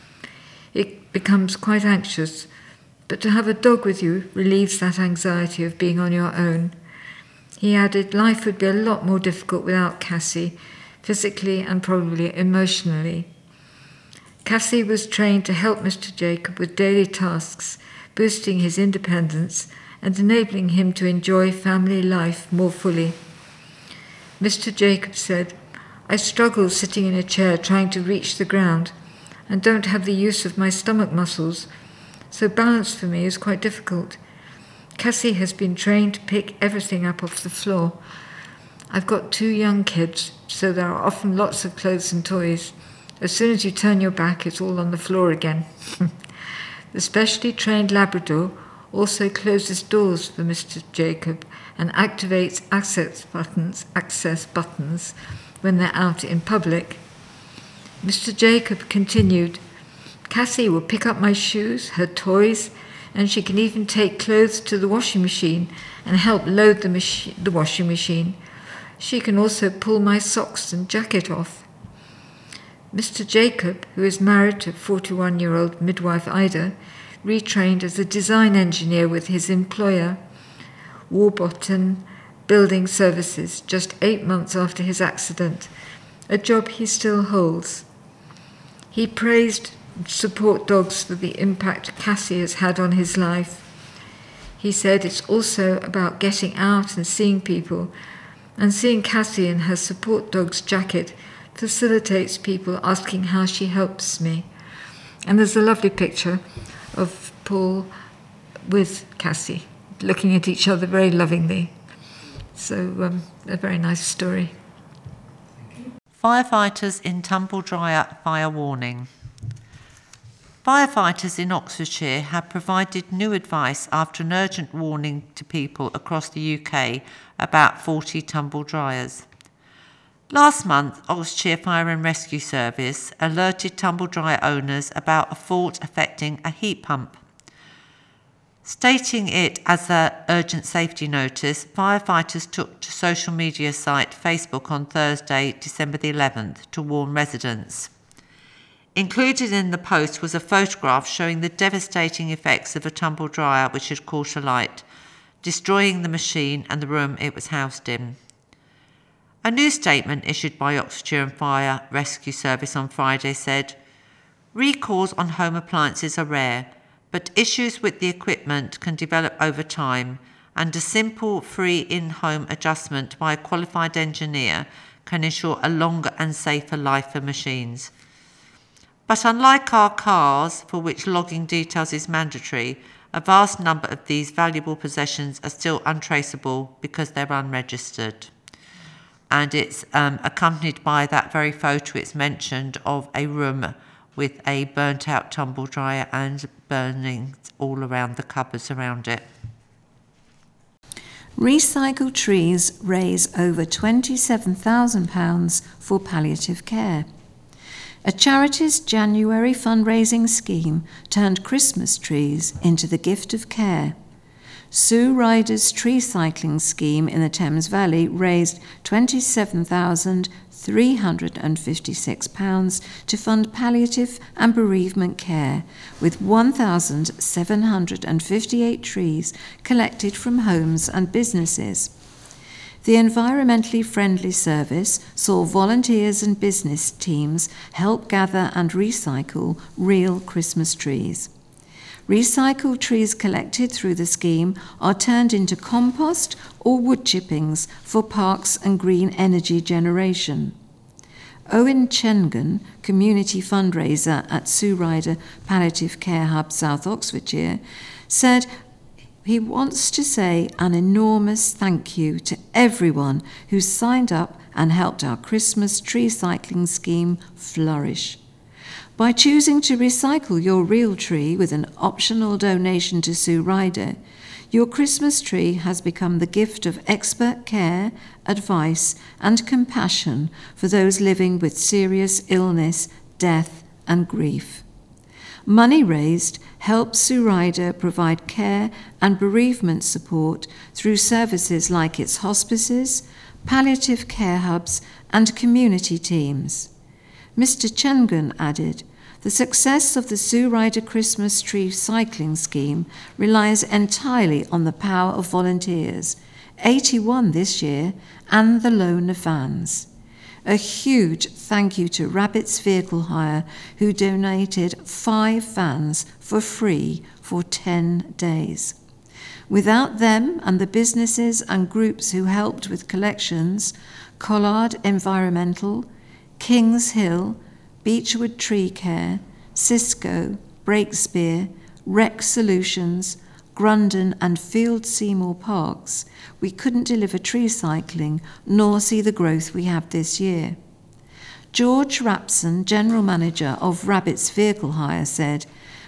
It becomes quite anxious, but to have a dog with you relieves that anxiety of being on your own. He added life would be a lot more difficult without Cassie, physically and probably emotionally. Cassie was trained to help Mister Jacob with daily tasks, boosting his independence and enabling him to enjoy family life more fully. Mister Jacob said, "I struggle sitting in a chair trying to reach the ground and don't have the use of my stomach muscles, so balance for me is quite difficult. Cassie has been trained to pick everything up off the floor. I've got two young kids, so there are often lots of clothes and toys. As soon as you turn your back, it's all on the floor again." The specially trained Labrador also closes doors for Mister Jacob and activates access buttons, access buttons when they're out in public. Mister Jacob continued, Cassie will pick up my shoes, her toys, and she can even take clothes to the washing machine and help load the, machi- the washing machine. She can also pull my socks and jacket off. Mister Jacob, who is married to forty-one-year-old midwife Ida, retrained as a design engineer with his employer, Warburton Building Services, just eight months after his accident, a job he still holds. He praised Support Dogs for the impact Cassie has had on his life. He said it's also about getting out and seeing people, and seeing Cassie in her Support Dogs jacket facilitates people asking how she helps me. And there's a lovely picture of Paul with Cassie, looking at each other very lovingly. So um, a very nice story. Firefighters in Tumble Dryer fire warning. Firefighters in Oxfordshire have provided new advice after an urgent warning to people across the U K about faulty tumble dryers. Last month, Oxfordshire Fire and Rescue Service alerted tumble dryer owners about a fault affecting a heat pump. Stating it as an urgent safety notice, firefighters took to social media site Facebook on Thursday, December the eleventh, to warn residents. Included in the post was a photograph showing the devastating effects of a tumble dryer which had caught alight, destroying the machine and the room it was housed in. A new statement issued by Oxfordshire Fire Rescue Service on Friday said, recalls on home appliances are rare, but issues with the equipment can develop over time, and a simple free in-home adjustment by a qualified engineer can ensure a longer and safer life for machines. But unlike our cars, for which logging details is mandatory, a vast number of these valuable possessions are still untraceable because they're unregistered. And it's um, accompanied by that very photo it's mentioned of a room with a burnt out tumble dryer and burning all around the cupboards around it. Recycled trees raise over twenty-seven thousand pounds for palliative care. A charity's January fundraising scheme turned Christmas trees into the gift of care. Sue Ryder's tree cycling scheme in the Thames Valley raised twenty-seven thousand three hundred fifty-six pounds to fund palliative and bereavement care, with one thousand seven hundred fifty-eight trees collected from homes and businesses. The environmentally friendly service saw volunteers and business teams help gather and recycle real Christmas trees. Recycled trees collected through the scheme are turned into compost or wood chippings for parks and green energy generation. Owen Chengan, community fundraiser at Sue Ryder Palliative Care Hub, South Oxfordshire, said he wants to say an enormous thank you to everyone who signed up and helped our Christmas tree cycling scheme flourish. By choosing to recycle your real tree with an optional donation to Sue Ryder, your Christmas tree has become the gift of expert care, advice, and compassion for those living with serious illness, death, and grief. Money raised helps Sue Ryder provide care and bereavement support through services like its hospices, palliative care hubs, and community teams. Mister Chengan added, the success of the Sue Ryder Christmas tree cycling scheme relies entirely on the power of volunteers, eighty-one this year, and the loan of vans. A huge thank you to Rabbits Vehicle Hire, who donated five vans for free for ten days. Without them and the businesses and groups who helped with collections, Collard Environmental, Kings Hill, Beechwood Tree Care, Cisco, Breakspear, Rec Solutions, Grundon and Field Seymour Parks, we couldn't deliver tree cycling nor see the growth we have this year. George Rapson, General Manager of Rabbits Vehicle Hire, said,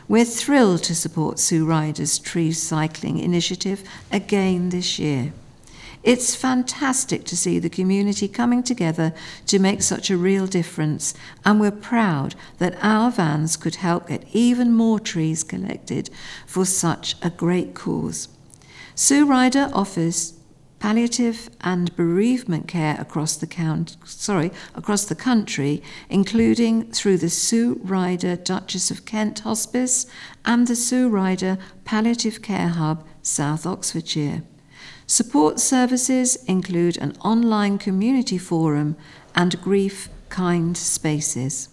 We're thrilled to support Sue Ryder's tree cycling initiative again this year. It's fantastic to see the community coming together to make such a real difference, and we're proud that our vans could help get even more trees collected for such a great cause. Sue Ryder offers palliative and bereavement care across the count, sorry, across the country, including through the Sue Ryder Duchess of Kent Hospice and the Sue Ryder Palliative Care Hub, South Oxfordshire. Support services include an online community forum and grief kind spaces.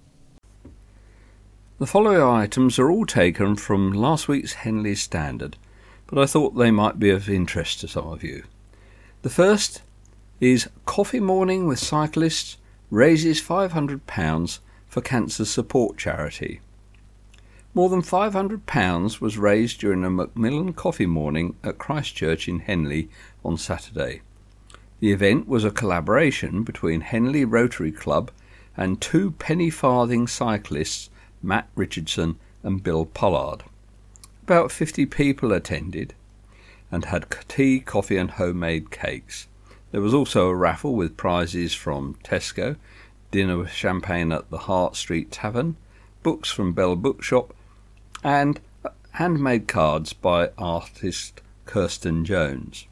The following items are all taken from last week's Henley Standard, but I thought they might be of interest to some of you. The first is Coffee Morning with Cyclists raises five hundred pounds for Cancer Support Charity. More than five hundred pounds was raised during a Macmillan Coffee Morning at Christchurch in Henley on Saturday. The event was a collaboration between Henley Rotary Club and two penny farthing cyclists, Matt Richardson and Bill Pollard. About fifty people attended and had tea, coffee and homemade cakes. There was also a raffle with prizes from Tesco, dinner with champagne at the Hart Street Tavern, books from Bell Bookshop, and handmade cards by artist Kirsten Jones.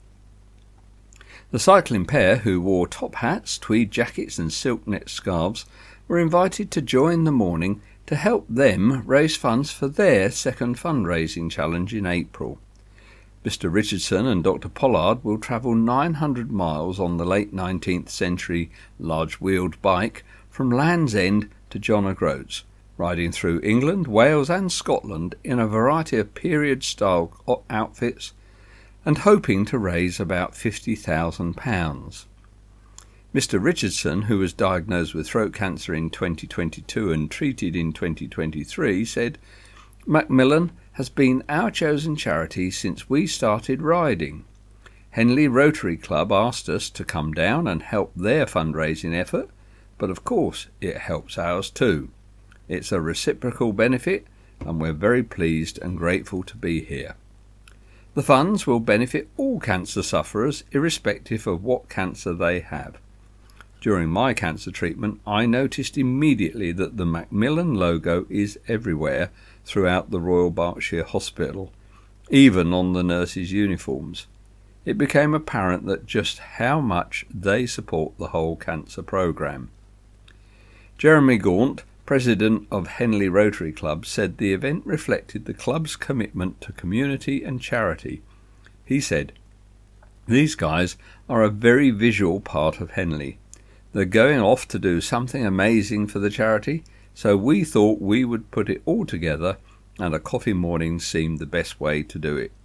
The cycling pair, who wore top hats, tweed jackets and silk net scarves, were invited to join the morning to help them raise funds for their second fundraising challenge in April. Mister Richardson and Doctor Pollard will travel nine hundred miles on the late nineteenth century large-wheeled bike from Land's End to John O'Groats, riding through England, Wales and Scotland in a variety of period-style outfits and hoping to raise about fifty thousand pounds. Mister Richardson, who was diagnosed with throat cancer in twenty twenty-two and treated in twenty twenty-three, said, "Macmillan has been our chosen charity since we started riding. Henley Rotary Club asked us to come down and help their fundraising effort, but of course it helps ours too. It's a reciprocal benefit and we're very pleased and grateful to be here. The funds will benefit all cancer sufferers irrespective of what cancer they have. During my cancer treatment, I noticed immediately that the Macmillan logo is everywhere throughout the Royal Berkshire Hospital, even on the nurses' uniforms. It became apparent that just how much they support the whole cancer programme." Jeremy Gaunt, president of Henley Rotary Club, said the event reflected the club's commitment to community and charity. He said, "These guys are a very visual part of Henley. They're going off to do something amazing for the charity, so we thought we would put it all together, and a coffee morning seemed the best way to do it."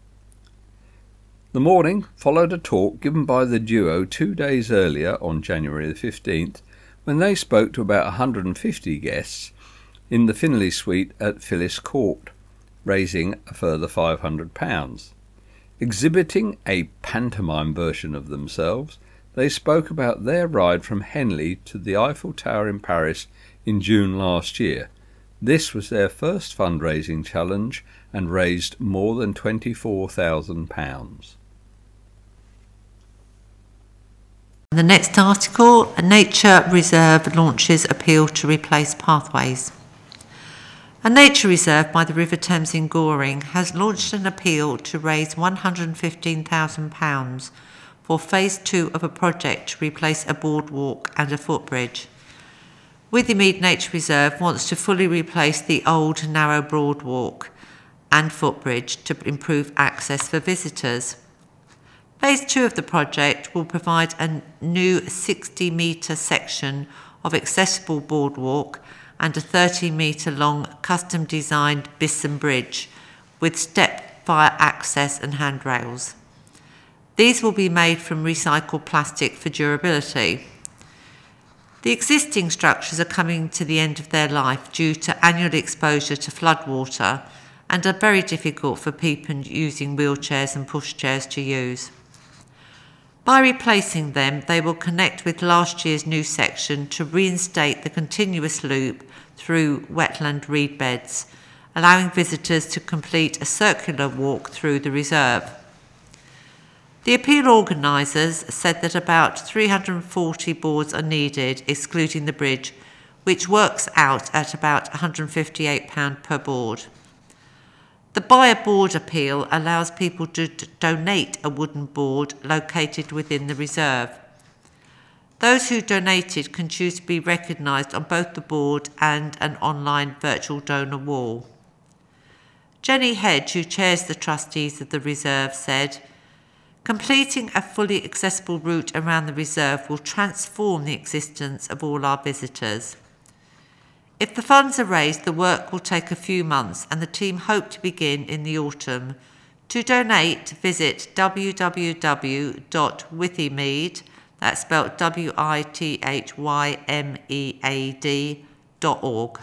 The morning followed a talk given by the duo two days earlier on January the fifteenth, when they spoke to about one hundred fifty guests in the Finlay Suite at Phyllis Court, raising a further five hundred pounds. Exhibiting a pantomime version of themselves, they spoke about their ride from Henley to the Eiffel Tower in Paris in June last year. This was their first fundraising challenge and raised more than twenty-four thousand pounds. The next article, a nature reserve launches appeal to replace pathways. A nature reserve by the River Thames in Goring has launched an appeal to raise one hundred fifteen thousand pounds for phase two of a project to replace a boardwalk and a footbridge. Withymead Nature Reserve wants to fully replace the old narrow boardwalk and footbridge to improve access for visitors. Phase two of the project will provide a new sixty metre section of accessible boardwalk and a thirty metre long custom designed Bisson Bridge with step fire access and handrails. These will be made from recycled plastic for durability. The existing structures are coming to the end of their life due to annual exposure to floodwater and are very difficult for people using wheelchairs and pushchairs to use. By replacing them, they will connect with last year's new section to reinstate the continuous loop through wetland reed beds allowing visitors to complete a circular walk through the reserve. The appeal organisers said that about three hundred forty boards are needed, excluding the bridge, which works out at about one hundred fifty-eight pounds per board. The buy a board appeal allows people to d- donate a wooden board located within the reserve. Those who donated can choose to be recognised on both the board and an online virtual donor wall. Jenny Hedge, who chairs the trustees of the reserve, said, "Completing a fully accessible route around the reserve will transform the existence of all our visitors. If the funds are raised, the work will take a few months and the team hope to begin in the autumn. To donate, visit w w w dot withymead, that's spelled W I T H Y M E A D, dot org.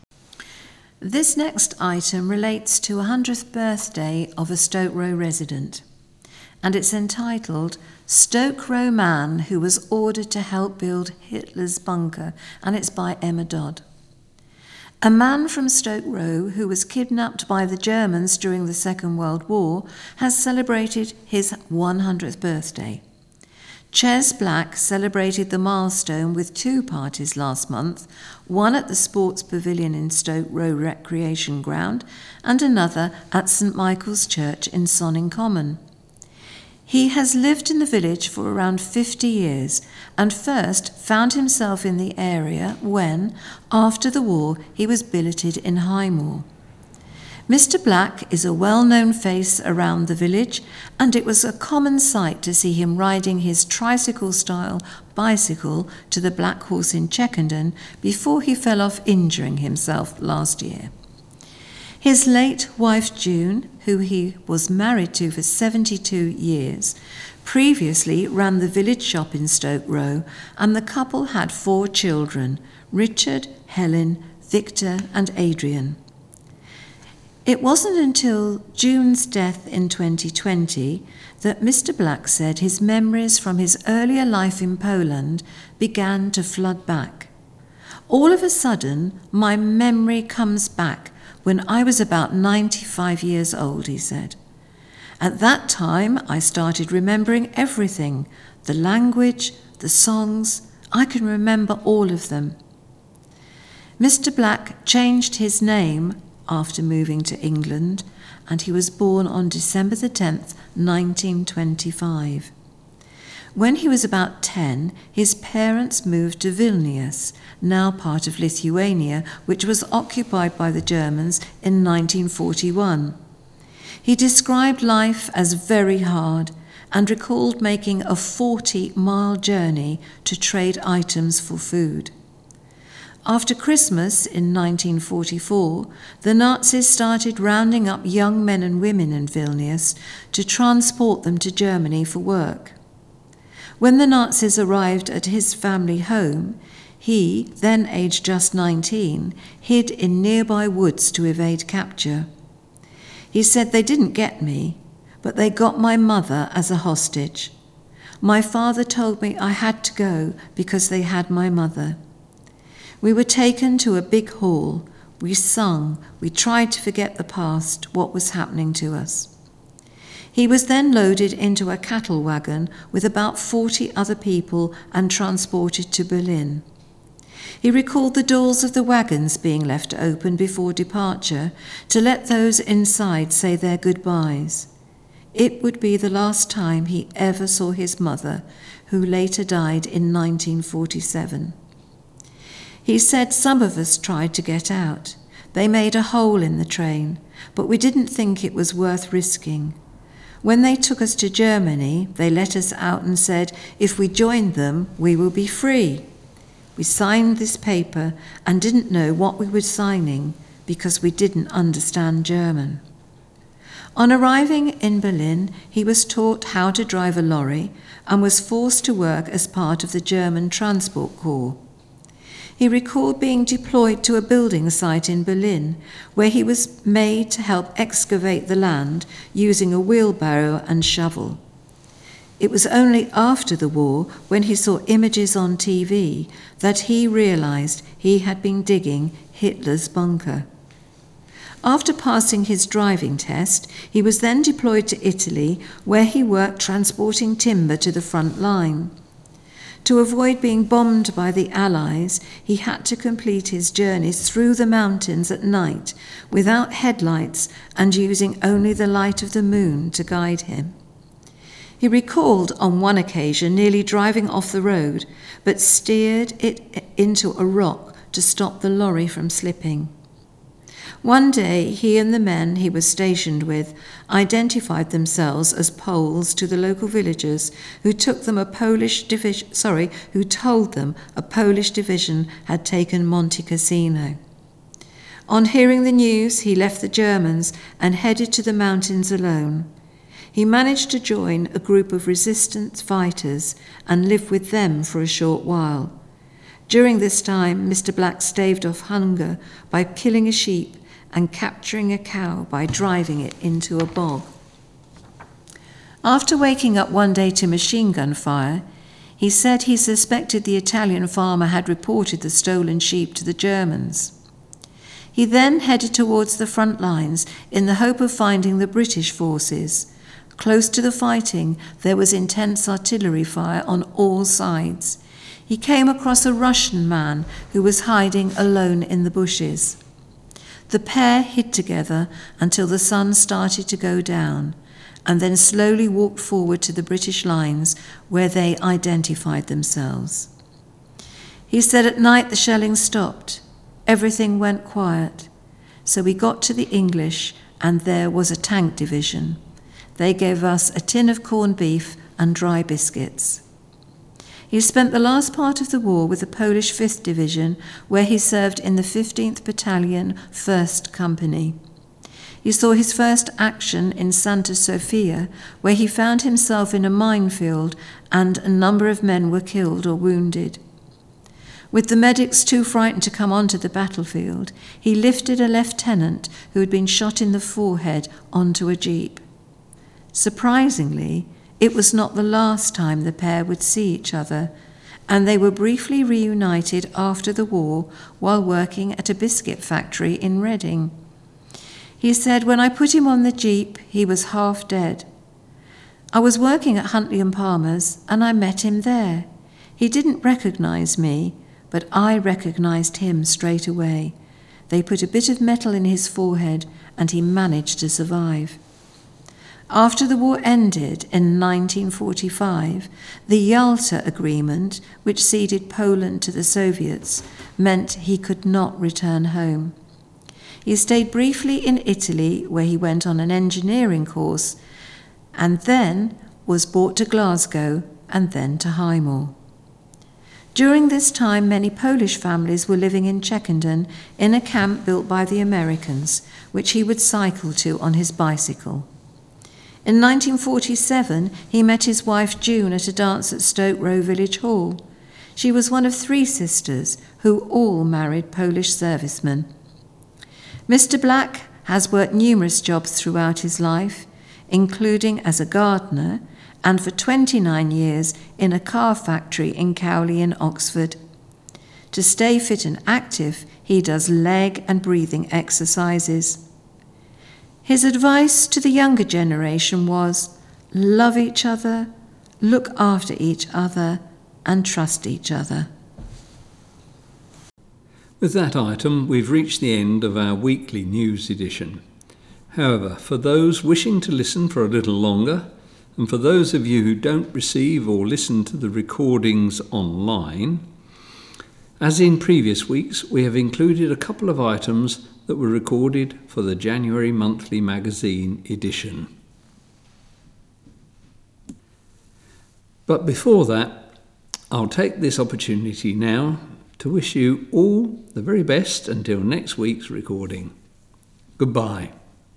This next item relates to a hundredth birthday of a Stoke Row resident, and it's entitled Stoke Row Man Who Was Ordered to Help Build Hitler's Bunker, and it's by Emma Dodd. A man from Stoke Row who was kidnapped by the Germans during the Second World War has celebrated his one hundredth birthday. Ches Black celebrated the milestone with two parties last month, one at the Sports Pavilion in Stoke Row Recreation Ground and another at St Michael's Church in Sonning Common. He has lived in the village for around fifty years and first found himself in the area when, after the war, he was billeted in Highmoor. Mister Black is a well-known face around the village, and it was a common sight to see him riding his tricycle-style bicycle to the Black Horse in Checkenden before he fell off injuring himself last year. His late wife June, who he was married to for seventy-two years, previously ran the village shop in Stoke Row, and the couple had four children, Richard, Helen, Victor and Adrian. It wasn't until June's death in twenty twenty that Mister Black said his memories from his earlier life in Poland began to flood back. All of a sudden, my memory comes back when I was about ninety-five years old, he said. At that time, I started remembering everything, the language, the songs. I can remember all of them. Mister Black changed his name after moving to England, and he was born on December the tenth, nineteen twenty-five. When he was about ten, his parents moved to Vilnius, now part of Lithuania, which was occupied by the Germans in nineteen forty-one. He described life as very hard and recalled making a forty-mile journey to trade items for food. After Christmas in nineteen forty-four, the Nazis started rounding up young men and women in Vilnius to transport them to Germany for work. When the Nazis arrived at his family home, he, then aged just nineteen, hid in nearby woods to evade capture. He said, "They didn't get me, but they got my mother as a hostage. My father told me I had to go because they had my mother. We were taken to a big hall. We sung. We tried to forget the past, what was happening to us." He was then loaded into a cattle wagon with about forty other people and transported to Berlin. He recalled the doors of the wagons being left open before departure to let those inside say their goodbyes. It would be the last time he ever saw his mother, who later died in nineteen forty-seven. He said, "Some of us tried to get out. They made a hole in the train, but we didn't think it was worth risking. When they took us to Germany, they let us out and said, if we joined them, we will be free. We signed this paper and didn't know what we were signing because we didn't understand German." On arriving in Berlin, he was taught how to drive a lorry and was forced to work as part of the German Transport Corps. He recalled being deployed to a building site in Berlin, where he was made to help excavate the land using a wheelbarrow and shovel. It was only after the war, when he saw images on T V, that he realized he had been digging Hitler's bunker. After passing his driving test, he was then deployed to Italy, where he worked transporting timber to the front line. To avoid being bombed by the Allies, he had to complete his journeys through the mountains at night without headlights and using only the light of the moon to guide him. He recalled on one occasion nearly driving off the road, but steered it into a rock to stop the lorry from slipping. One day, he and the men he was stationed with identified themselves as Poles to the local villagers, who took them a Polish division. Sorry, who told them a Polish division had taken Monte Cassino. On hearing the news, he left the Germans and headed to the mountains alone. He managed to join a group of resistance fighters and lived with them for a short while. During this time, Mister Black staved off hunger by killing a sheep and capturing a cow by driving it into a bog. After waking up one day to machine gun fire, he said he suspected the Italian farmer had reported the stolen sheep to the Germans. He then headed towards the front lines in the hope of finding the British forces. Close to the fighting, there was intense artillery fire on all sides. He came across a Russian man who was hiding alone in the bushes. The pair hid together until the sun started to go down, and then slowly walked forward to the British lines where they identified themselves. He said at night the shelling stopped. Everything went quiet. So we got to the English, and there was a tank division. They gave us a tin of corned beef and dry biscuits. He spent the last part of the war with the Polish fifth Division, where he served in the fifteenth Battalion, first Company. He saw his first action in Santa Sofia, where he found himself in a minefield and a number of men were killed or wounded. With the medics too frightened to come onto the battlefield, he lifted a lieutenant who had been shot in the forehead onto a jeep. Surprisingly, it was not the last time the pair would see each other, and they were briefly reunited after the war while working at a biscuit factory in Reading. He said, "When I put him on the jeep, he was half dead. I was working at Huntley and Palmer's, and I met him there. He didn't recognize me, but I recognized him straight away. They put a bit of metal in his forehead, and he managed to survive." After the war ended in nineteen forty-five, the Yalta Agreement, which ceded Poland to the Soviets, meant he could not return home. He stayed briefly in Italy, where he went on an engineering course, and then was brought to Glasgow and then to Highmore. During this time, many Polish families were living in Checkenden in a camp built by the Americans, which he would cycle to on his bicycle. In nineteen forty-seven, he met his wife June at a dance at Stoke Row Village Hall. She was one of three sisters who all married Polish servicemen. Mister Black has worked numerous jobs throughout his life, including as a gardener and for twenty-nine years in a car factory in Cowley in Oxford. To stay fit and active, he does leg and breathing exercises. His advice to the younger generation was, love each other, look after each other, and trust each other. With that item, we've reached the end of our weekly news edition. However, for those wishing to listen for a little longer, and for those of you who don't receive or listen to the recordings online, as in previous weeks, we have included a couple of items that were recorded for the January Monthly Magazine edition. But before that, I'll take this opportunity now to wish you all the very best until next week's recording. Goodbye.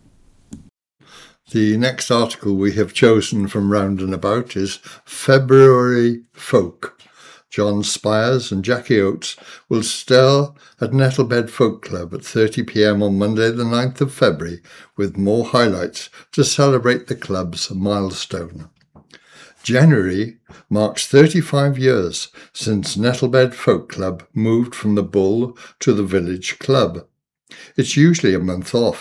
The next article we have chosen from Round and About is February Folk. John Spires and Jackie Oates will stir at Nettlebed Folk Club at thirty p m on Monday the ninth of February with more highlights to celebrate the club's milestone. January marks thirty-five years since Nettlebed Folk Club moved from the Bull to the Village Club. It's usually a month off,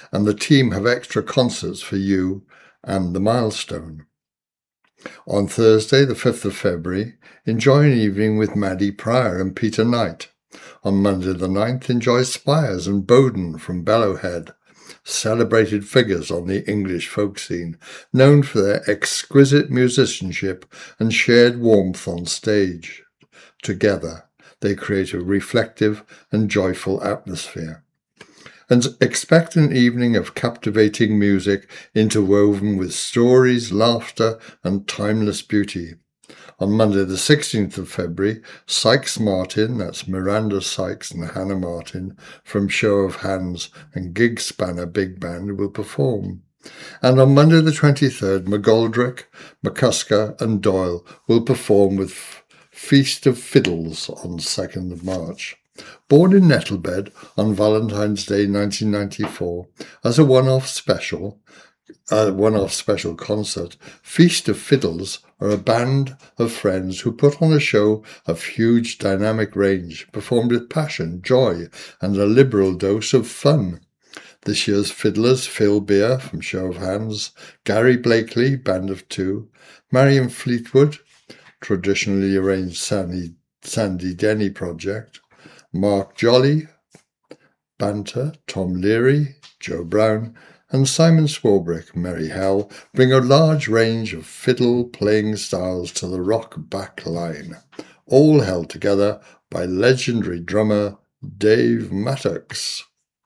and the team have extra concerts for you and the milestone. On Thursday, the fifth of February, enjoy an evening with Maddie Pryor and Peter Knight. On Monday the ninth, enjoy Spires and Bowden from Bellowhead, celebrated figures on the English folk scene, known for their exquisite musicianship and shared warmth on stage. Together, they create a reflective and joyful atmosphere. And expect an evening of captivating music interwoven with stories, laughter, and timeless beauty. On Monday the sixteenth of February, Sykes Martin, that's Miranda Sykes and Hannah Martin, from Show of Hands and Gig Spanner Big Band will perform. And on Monday the twenty-third, McGoldrick, McCusker and Doyle will perform with Feast of Fiddles on second of March. Born in Nettlebed on Valentine's Day nineteen ninety-four as a one-off special, a one-off special concert, Feast of Fiddles are a band of friends who put on a show of huge dynamic range, performed with passion, joy, and a liberal dose of fun. This year's fiddlers, Phil Beer from Show of Hands, Gary Blakely, Band of Two, Marion Fleetwood, traditionally arranged Sandy, Sandy Denny Project, Mark Jolly, Banter, Tom Leary, Joe Brown, and Simon Swarbrick, Merry Hell, bring a large range of fiddle-playing styles to the rock back line, all held together by legendary drummer Dave Mattox.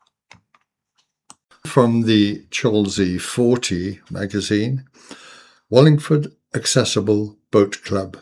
From the Cholsey forty magazine, Wallingford Accessible Boat Club.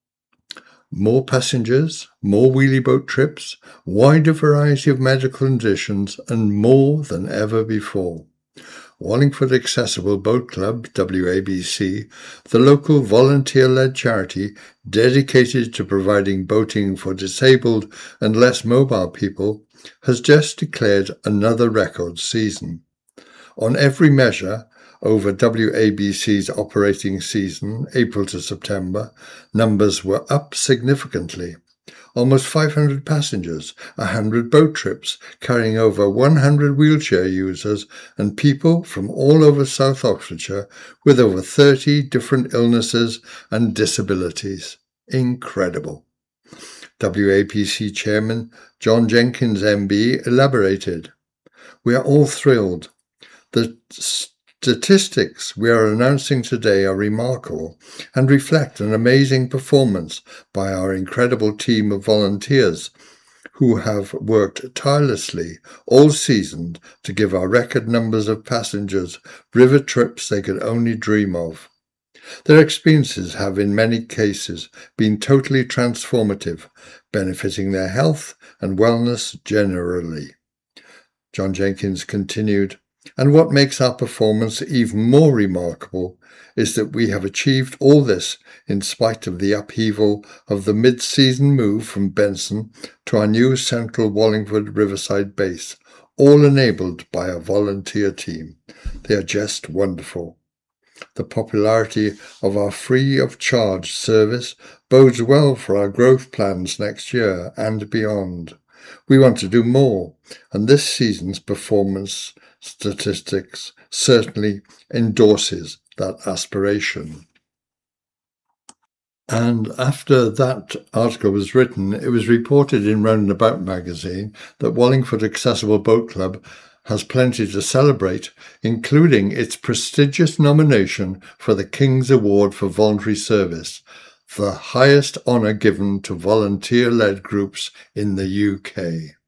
More passengers, more wheelie boat trips, wider variety of medical conditions, and more than ever before. Wallingford Accessible Boat Club, W A B C, the local volunteer-led charity dedicated to providing boating for disabled and less mobile people, has just declared another record season. On every measure, over W A B C's operating season, April to September, numbers were up significantly. Almost five hundred passengers, one hundred boat trips, carrying over one hundred wheelchair users and people from all over South Oxfordshire with over thirty different illnesses and disabilities. Incredible. W A B C Chairman John Jenkins M B elaborated, "We are all thrilled. The statistics we are announcing today are remarkable and reflect an amazing performance by our incredible team of volunteers who have worked tirelessly all season to give our record numbers of passengers river trips they could only dream of. Their experiences have in many cases been totally transformative, benefiting their health and wellness generally." John Jenkins continued, "And what makes our performance even more remarkable is that we have achieved all this in spite of the upheaval of the mid-season move from Benson to our new central Wallingford Riverside base, all enabled by a volunteer team. They are just wonderful. The popularity of our free-of-charge service bodes well for our growth plans next year and beyond. We want to do more, and this season's performance statistics certainly endorses that aspiration." And after that article was written, it was reported in Roundabout magazine that Wallingford Accessible Boat Club has plenty to celebrate, including its prestigious nomination for the King's Award for Voluntary Service, the highest honour given to volunteer-led groups in the U K.